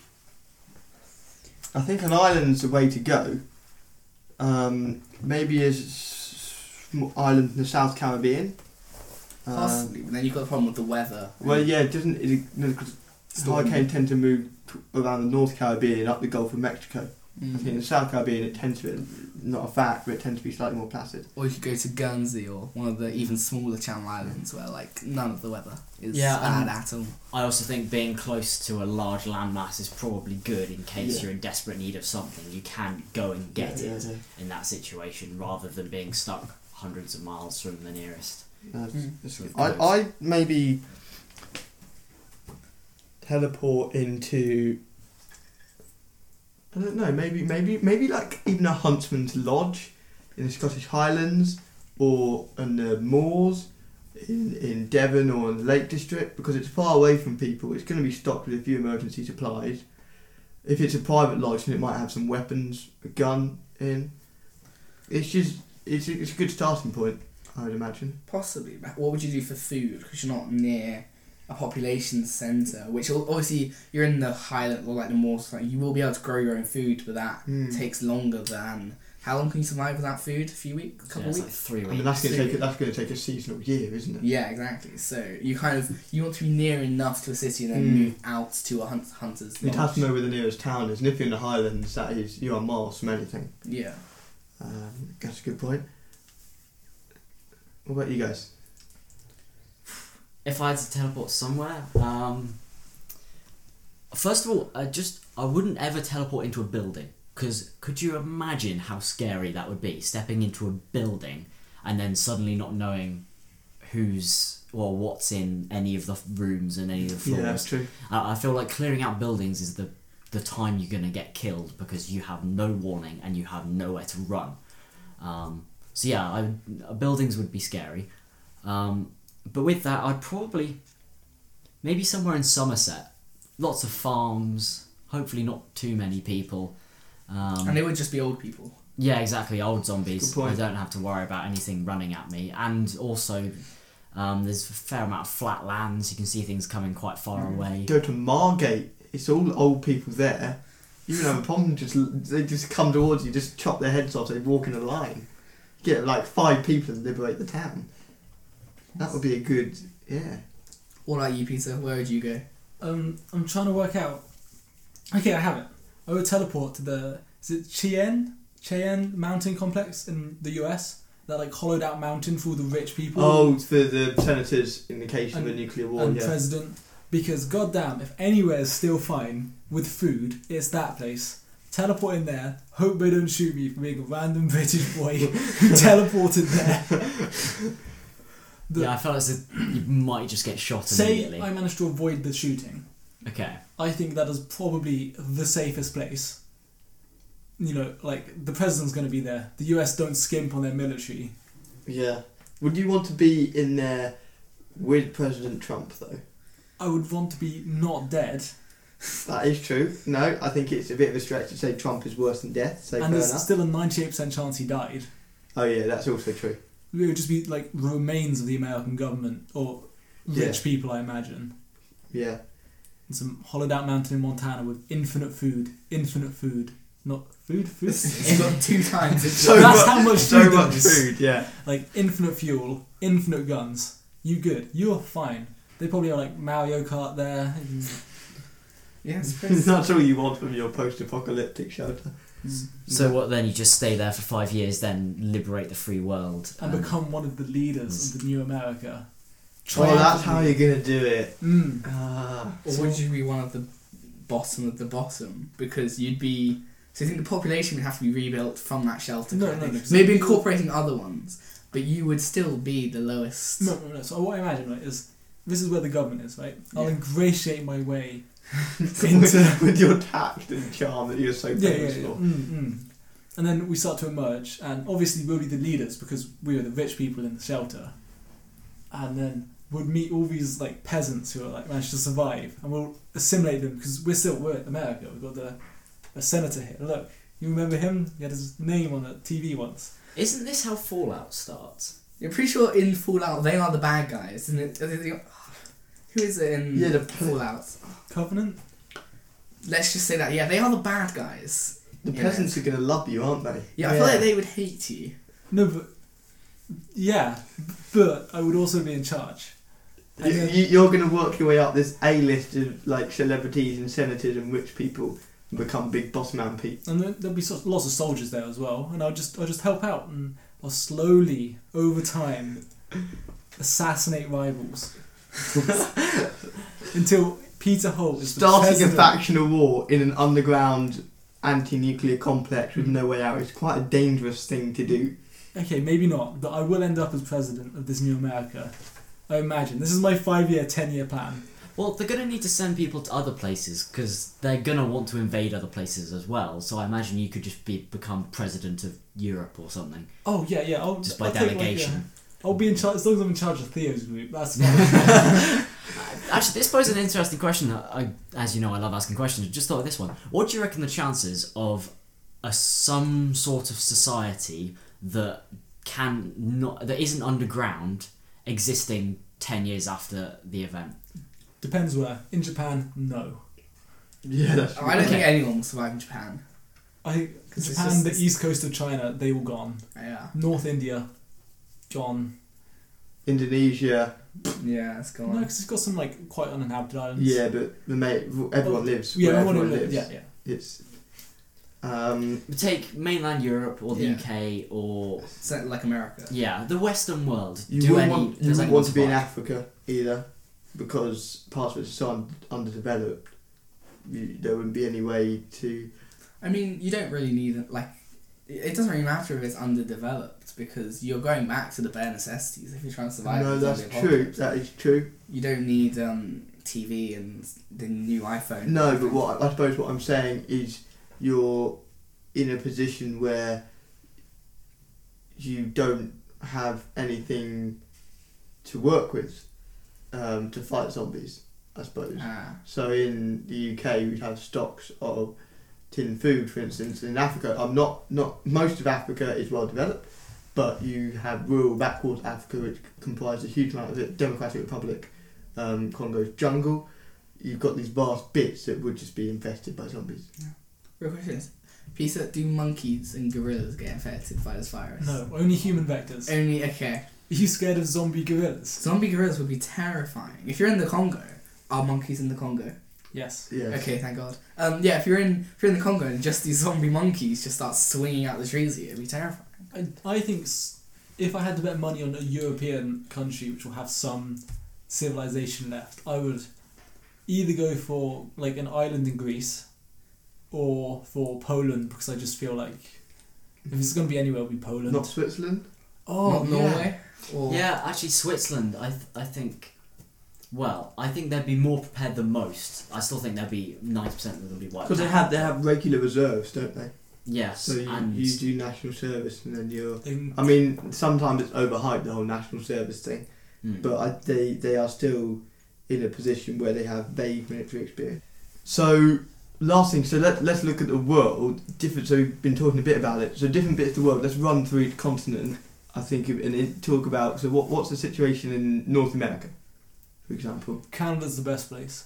I think an island's the way to go. Um, maybe a s- small island in the South Caribbean. Um, Possibly, but then you've got the problem with the weather. well, yeah, it doesn't it? Because Storm. hurricanes tend to move t- around the North Caribbean up the Gulf of Mexico. Mm. I think in the South Caribbean it tends to be not a fact, but it tends to be slightly more placid. Or you could go to Guernsey or one of the even smaller Channel Islands where like none of the weather is Yeah, bad and- at all. I also think being close to a large landmass is probably good in case Yeah. you're in desperate need of something. You can go and get Yeah, it yeah, in that situation rather than being stuck hundreds of miles from the nearest. yeah. That's- Mm. that's good. Close. I I maybe teleport into. I don't know. Maybe maybe maybe like even a huntsman's lodge in the Scottish Highlands or on the moors in in Devon or in the Lake District because it's far away from people. It's going to be stocked with a few emergency supplies. If it's a private lodge, then it might have some weapons, a gun in. It's just it's a, it's a good starting point, I would imagine. Possibly. But what would you do for food? Because you're not near a population centre, which will- obviously you're in the highland or like the moors. Like you will be able to grow your own food, but that Mm. takes longer than. How long can you survive without food? A few weeks, a So couple yeah, it's of like weeks. three I weeks. mean, that's going to Three take that's going to take a seasonal year, isn't it? Yeah, exactly. So you kind of you want to be near enough to a city and then Mm. move out to a hunt, hunter's You'd lodge. have to know where the nearest town is, and if you're in the Highlands, that is you are miles from anything. Yeah. Um, that's a good point. What about you guys? If I had to teleport somewhere, um, first of all, I just I wouldn't ever teleport into a building because could you imagine how scary that would be? Stepping into a building and then suddenly not knowing who's or what's in any of the rooms and any of the floors. Yeah, that's true. I I feel like clearing out buildings is the the time you're gonna get killed because you have no warning and you have nowhere to run. Um, so yeah, I, uh, buildings would be scary. Um, but with that, I'd probably maybe somewhere in Somerset, lots of farms. Hopefully, not too many people. Um, And they would just be old people. yeah, exactly. Old zombies. Good point. I don't have to worry about anything running at me. And also, um, there's a fair amount of flat lands. You can see things coming quite far Mm. away. Go to Margate. It's all old people there. You don't have a problem. Just they just come towards you, just chop their heads off. They walk in a line. Get like five people and liberate the town. That would be a good yeah. What about you, Peter? Where would you go? Um, I'm trying to work out. Okay, I have it. I would teleport to the is it Cheyenne Cheyenne mountain complex in the U S. That like hollowed out mountain for all the rich people. Oh, for the senators in the case of And- a nuclear war. and Yeah. president. Because goddamn, if anywhere is still fine with food, it's that place. Teleport in there. Hope they don't shoot me for being a random British boy who teleported there. The- yeah, I felt as if you might just get shot Say immediately. I managed to avoid the shooting. Okay. I think that is probably the safest place. You know, like the president's going to be there. The U S don't skimp on their military. Yeah. Would you want to be in there with President Trump though? I would want to be not dead, That is true. No, I think it's a bit of a stretch to say Trump is worse than death. So and fair there's enough. still a ninety-eight percent chance he died. Oh yeah, that's also true. It would just be like remains of the American government or rich Yeah. people, I imagine. Yeah. And some hollowed out mountain in Montana with infinite food, infinite food, not food, food. It's got two times. It's So That's much, how much so food there much is. food. Yeah. Like infinite fuel, infinite guns. You good? You are fine. They probably have like Mario Kart there. yeah, it's pretty. That's all you want from your post-apocalyptic shelter. So what then? You just stay there for five years, then liberate the free world, And become one of the leaders of the new America. Oh, that's how you're gonna do it. Mm. Ah. Or would you be one of the bottom of the bottom? Because you'd be. So you think the population would have to be rebuilt from that shelter? No, kind no, of no, thing? Maybe you- incorporating other ones, but you would still be the lowest. No, no, no. So what I imagine, right, is this is where the government is, right? I'll Yeah. ingratiate my way with, into with your tact and charm that you're so yeah, yeah, famous yeah. for. Mm, mm. And then we start to emerge, and obviously we'll be the leaders because we are the rich people in the shelter. And then we'll meet all these like peasants who are like managed to survive, and we'll assimilate them because we're still we're in America. We've got the a senator here. Look, you remember him? He had his name on the T V once. Isn't this how Fallout starts? You're pretty sure in Fallout they are the bad guys, isn't it? Are they the- Who is it in Yeah, the- Fallout? Covenant. Let's just say that. Yeah, they are the bad guys. The Yeah. peasants are gonna love you, aren't they? Yeah, I feel like they would hate you. No, but yeah, but I would also be in charge. You, And then- you, you're gonna work your way up this A list of like celebrities and senators and rich people and become big boss man people. And there- there'll be so- lots of soldiers there as well, and I'll just I'll just help out, and I'll slowly over time assassinate rivals until Peter Holt is the Starting a president. factional war in an underground anti-nuclear complex with no way out is quite a dangerous thing to do. Okay, maybe not, but I will end up as president of this new America. I imagine this is my five-year, ten-year plan. Well, they're going to need to send people to other places because they're going to want to invade other places as well. So I imagine you could just be become president of Europe or something, Oh yeah, yeah. I'll just by I'll take, like, delegation. yeah, I'll be in charge as long as I'm in charge of Theo's group. That's fine. Actually, this poses an interesting question. That I, as you know, I love asking questions. Just thought of this one. What do you reckon the chances of a some sort of society that can not that isn't underground existing ten years after the event? Depends where. In Japan, no. Yeah, that's I don't Okay. think anyone will survive in Japan. I 'Cause it's Japan, just- the it's- east coast of China, they all gone. Yeah. North India, gone. Indonesia. Yeah, it's No, gone. because it's got some like quite uninhabited islands. Yeah, but the mate, everyone Oh, lives. Yeah, where everyone everyone lives. lives. Yeah, yeah. It's um, Take mainland Europe or the Yeah. U K or So, like America. yeah, the Western world. you Do wouldn't any? want, you does wouldn't anyone want to be in survive? Africa either, because parts of it are so un- underdeveloped. You, there wouldn't be any way to. I mean, you don't really need it. Like, it it doesn't really matter if it's underdeveloped because you're going back to the bare necessities if you're trying to survive. No, in the that's zombie true. apocalypse. That is true. You don't need um, T V and the new iPhone. No, but what I suppose what I'm saying is you're in a position where you don't have anything to work with um, to fight zombies, I suppose. Ah. So in the U K, we'd have stocks of tin food, for instance. In Africa, I'm not not most of Africa is well developed, but you have rural backwards Africa, which comprises a huge amount of it. Democratic Republic, um, Congo's jungle. You've got these vast bits that would just be infested by zombies. Real question is, Peter, do monkeys and gorillas get infected by this virus? No, only human vectors. Only okay. you scared of zombie gorillas? Zombie gorillas would be terrifying. If you're in the Congo, are monkeys in the Congo? Yes. Yeah. Okay, thank God. Um, yeah, if you're in if you're in the Congo and just these zombie monkeys just start swinging out the trees at you, it'd be terrifying. I, I think s- if I had to bet money on a European country which will have some civilization left, I would either go for like an island in Greece or for Poland, because I just feel like if it's going to be anywhere, it'll be Poland. Not Switzerland. oh, Not yeah. Norway. Or Yeah, actually, Switzerland. I th- I think. Well, I think they'd be more prepared than most. I still think there'd be ninety percent of them would be wiped. Because they out. have they have regular reserves, don't they? Yes, So you, and you do national service and then you're. In- I mean, sometimes it's overhyped, the whole national service thing, mm. but I, they they are still in a position where they have vague military experience. So last thing, so let let's look at the world. Different. So we've been talking a bit about it. So different bits of the world. Let's run through each continent. I think and it- talk about. So what what's the situation in North America, for example? Canada's the best place.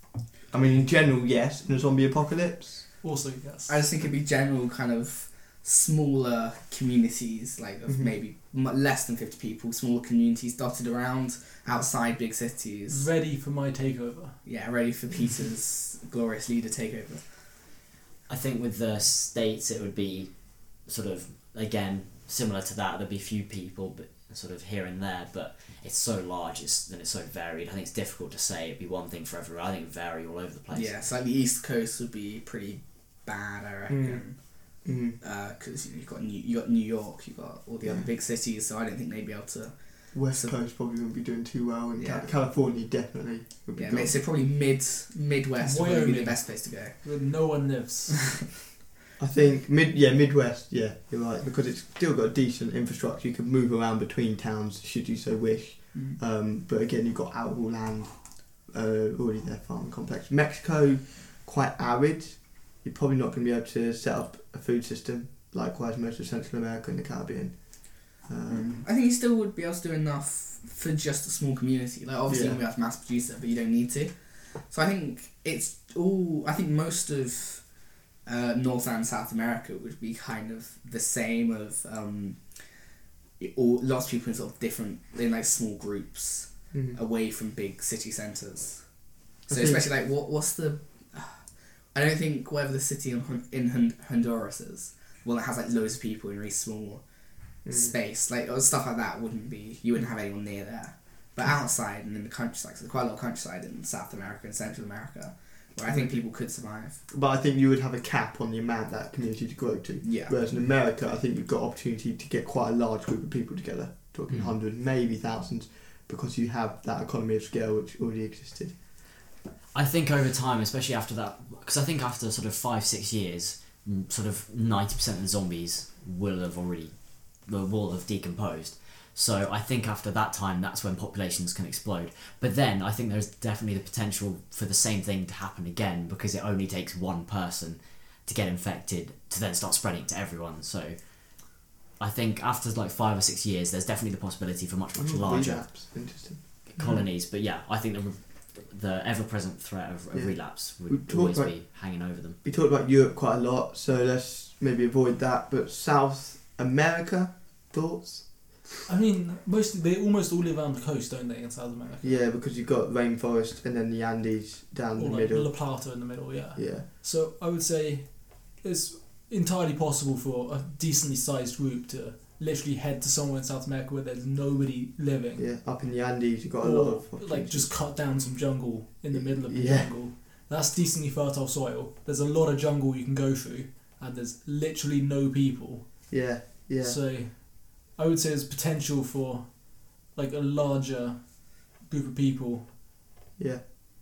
I mean, in general, yes. In a zombie apocalypse. Also, yes. I just think it'd be general kind of smaller communities, like of Mhm. maybe m- less than fifty people, smaller communities dotted around outside big cities. Ready for my takeover. Yeah, ready for Peter's glorious leader takeover. I think with the states, it would be sort of again similar to that. There'd be few people, but sort of here and there. But it's so large, it's and it's so varied. I think it's difficult to say. It'd be one thing for everywhere. I think it'd vary all over the place. Yeah, so like the East Coast would be pretty bad, I reckon. Mm. Because you know, you've got New, you got New York, you've got all the other Yeah. big cities, so I don't think they'd be able to. West So- Coast probably wouldn't be doing too well, and Yeah. Ca- California definitely would be Yeah, gone. mate, so probably mid Midwest would probably be Wyoming. the best place to go. Where no one lives. I think mid yeah Midwest yeah you're right, because it's still got a decent infrastructure. You can move around between towns should you so wish. Mm. Um, but again, you've got arable land uh, already there, farming complex. Mexico, quite arid. You're probably not going to be able to set up a food system. Likewise, most of Central America and the Caribbean. Um, I think you still would be able to do enough for just a small community. Like obviously Yeah. you won't be able to mass produce it, but you don't need to. So I think it's all. I think most of uh, North and South America would be kind of the same. Of um, it- all lots of people in sort of different, in like small groups mhm. away from big city centres. I So think- especially like what what's the? I don't think whatever the city in Hon- in Hon- Honduras is. Well, it has like loads of people in really small Mhm. space, like or stuff like that wouldn't be you wouldn't have anyone near there. But outside and in the countryside, so there's quite a lot of countryside in South America and Central America, where I think people could survive. But I think you would have a cap on the amount that community to grow to. Yeah. Whereas in America, I think you've got opportunity to get quite a large group of people together, talking Mm. hundreds, maybe thousands, because you have that economy of scale which already existed. I think over time, especially after that, because I think after sort of five, six years, mm, sort of ninety percent of the zombies will have already, will will have decomposed. So I think after that time, that's when populations can explode. But then I think there's definitely the potential for the same thing to happen again, because it only takes one person to get infected to then start spreading it to everyone. So I think after like five or six years, there's definitely the possibility for much, much Ooh, larger relapse. Interesting. colonies. But yeah, I think the the ever-present threat of, of Yeah. relapse We would talked always about- be hanging over them. We talked about Europe quite a lot, so let's maybe avoid that. But South America, thoughts? I mean, most they almost all live around the coast, don't they, in South America? Yeah, because you've got rainforest and then the Andes down Or the like middle. La Plata in the middle, yeah. Yeah. So I would say it's entirely possible for a decently sized group to literally head to somewhere in South America where there's nobody living. Yeah, up in the Andes, you've got a lot Or of like opportunities. just cut down some jungle in the middle of the Yeah. jungle. That's decently fertile soil. There's a lot of jungle you can go through, and there's literally no people. Yeah, yeah. So I would say there's potential for like a larger group of people yeah.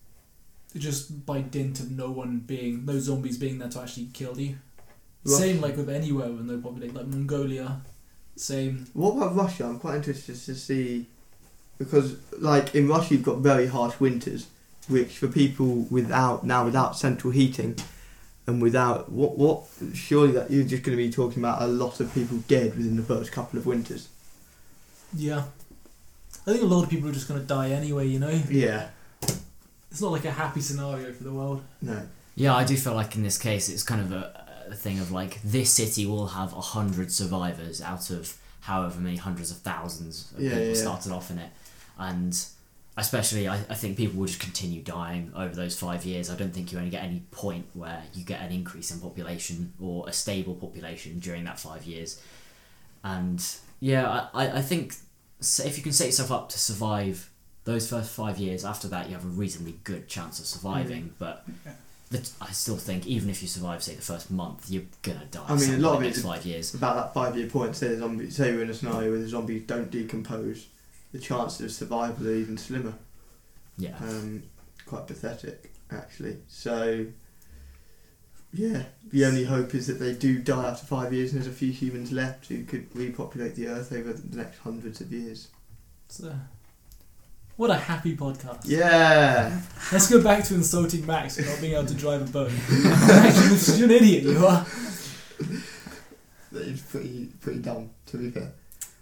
just by dint of no one being, no zombies being there to actually kill you. Russia. Same like with anywhere with no population, like Mongolia. Same. What about Russia? I'm quite interested to see, because like in Russia you've got very harsh winters, which for people without now without central heating, and without what what surely that you're just going to be talking about a lot of people dead within the first couple of winters. Yeah. I think a lot of people are just going to die anyway, you know? Yeah. It's not like a happy scenario for the world. No. Yeah, I do feel like in this case it's kind of a, a thing of like this city will have a hundred survivors out of however many hundreds of thousands of Yeah, people yeah, yeah. started off in it, and especially I, I think people will just continue dying over those five years. I don't think you only get any point where you get an increase in population or a stable population during that five years. And yeah, I, I think if you can set yourself up to survive those first five years, after that you have a reasonably good chance of surviving. Mm. But the, I still think even if you survive, say, the first month, you're gonna die. I mean, a lot of the it next is five years. About that five year point, say the zombie, say we're in a scenario where the zombies don't decompose, the chances of survival are even slimmer. Yeah. Um, quite pathetic, actually. So, yeah, the only hope is that they do die after five years and there's a few humans left who could repopulate the earth over the next hundreds of years. So, what a happy podcast. Yeah! Let's go back to insulting Max for not being able to drive a boat. Max, you're an idiot, you are. That is pretty, pretty dumb, to be fair.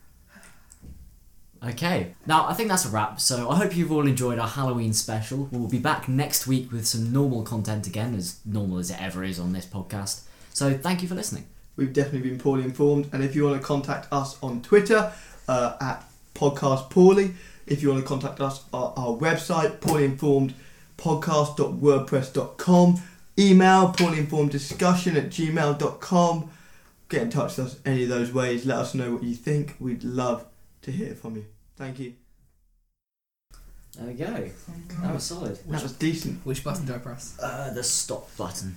Okay, now I think that's a wrap. So I hope you've all enjoyed our Halloween special. We'll be back next week with some normal content again, as normal as it ever is on this podcast. So thank you for listening. We've definitely been poorly informed, and if you want to contact us on Twitter, uh, at Podcast Poorly, if you want to contact us on our website, poorlyinformed podcast dot wordpress dot com, email poorlyinformeddiscussion at gmail dot com. Get in touch with us any of those ways. Let us know what you think. We'd love to hear from you. Thank you. There we go. That was solid. That was decent. Which button do I press? Uh, the stop button.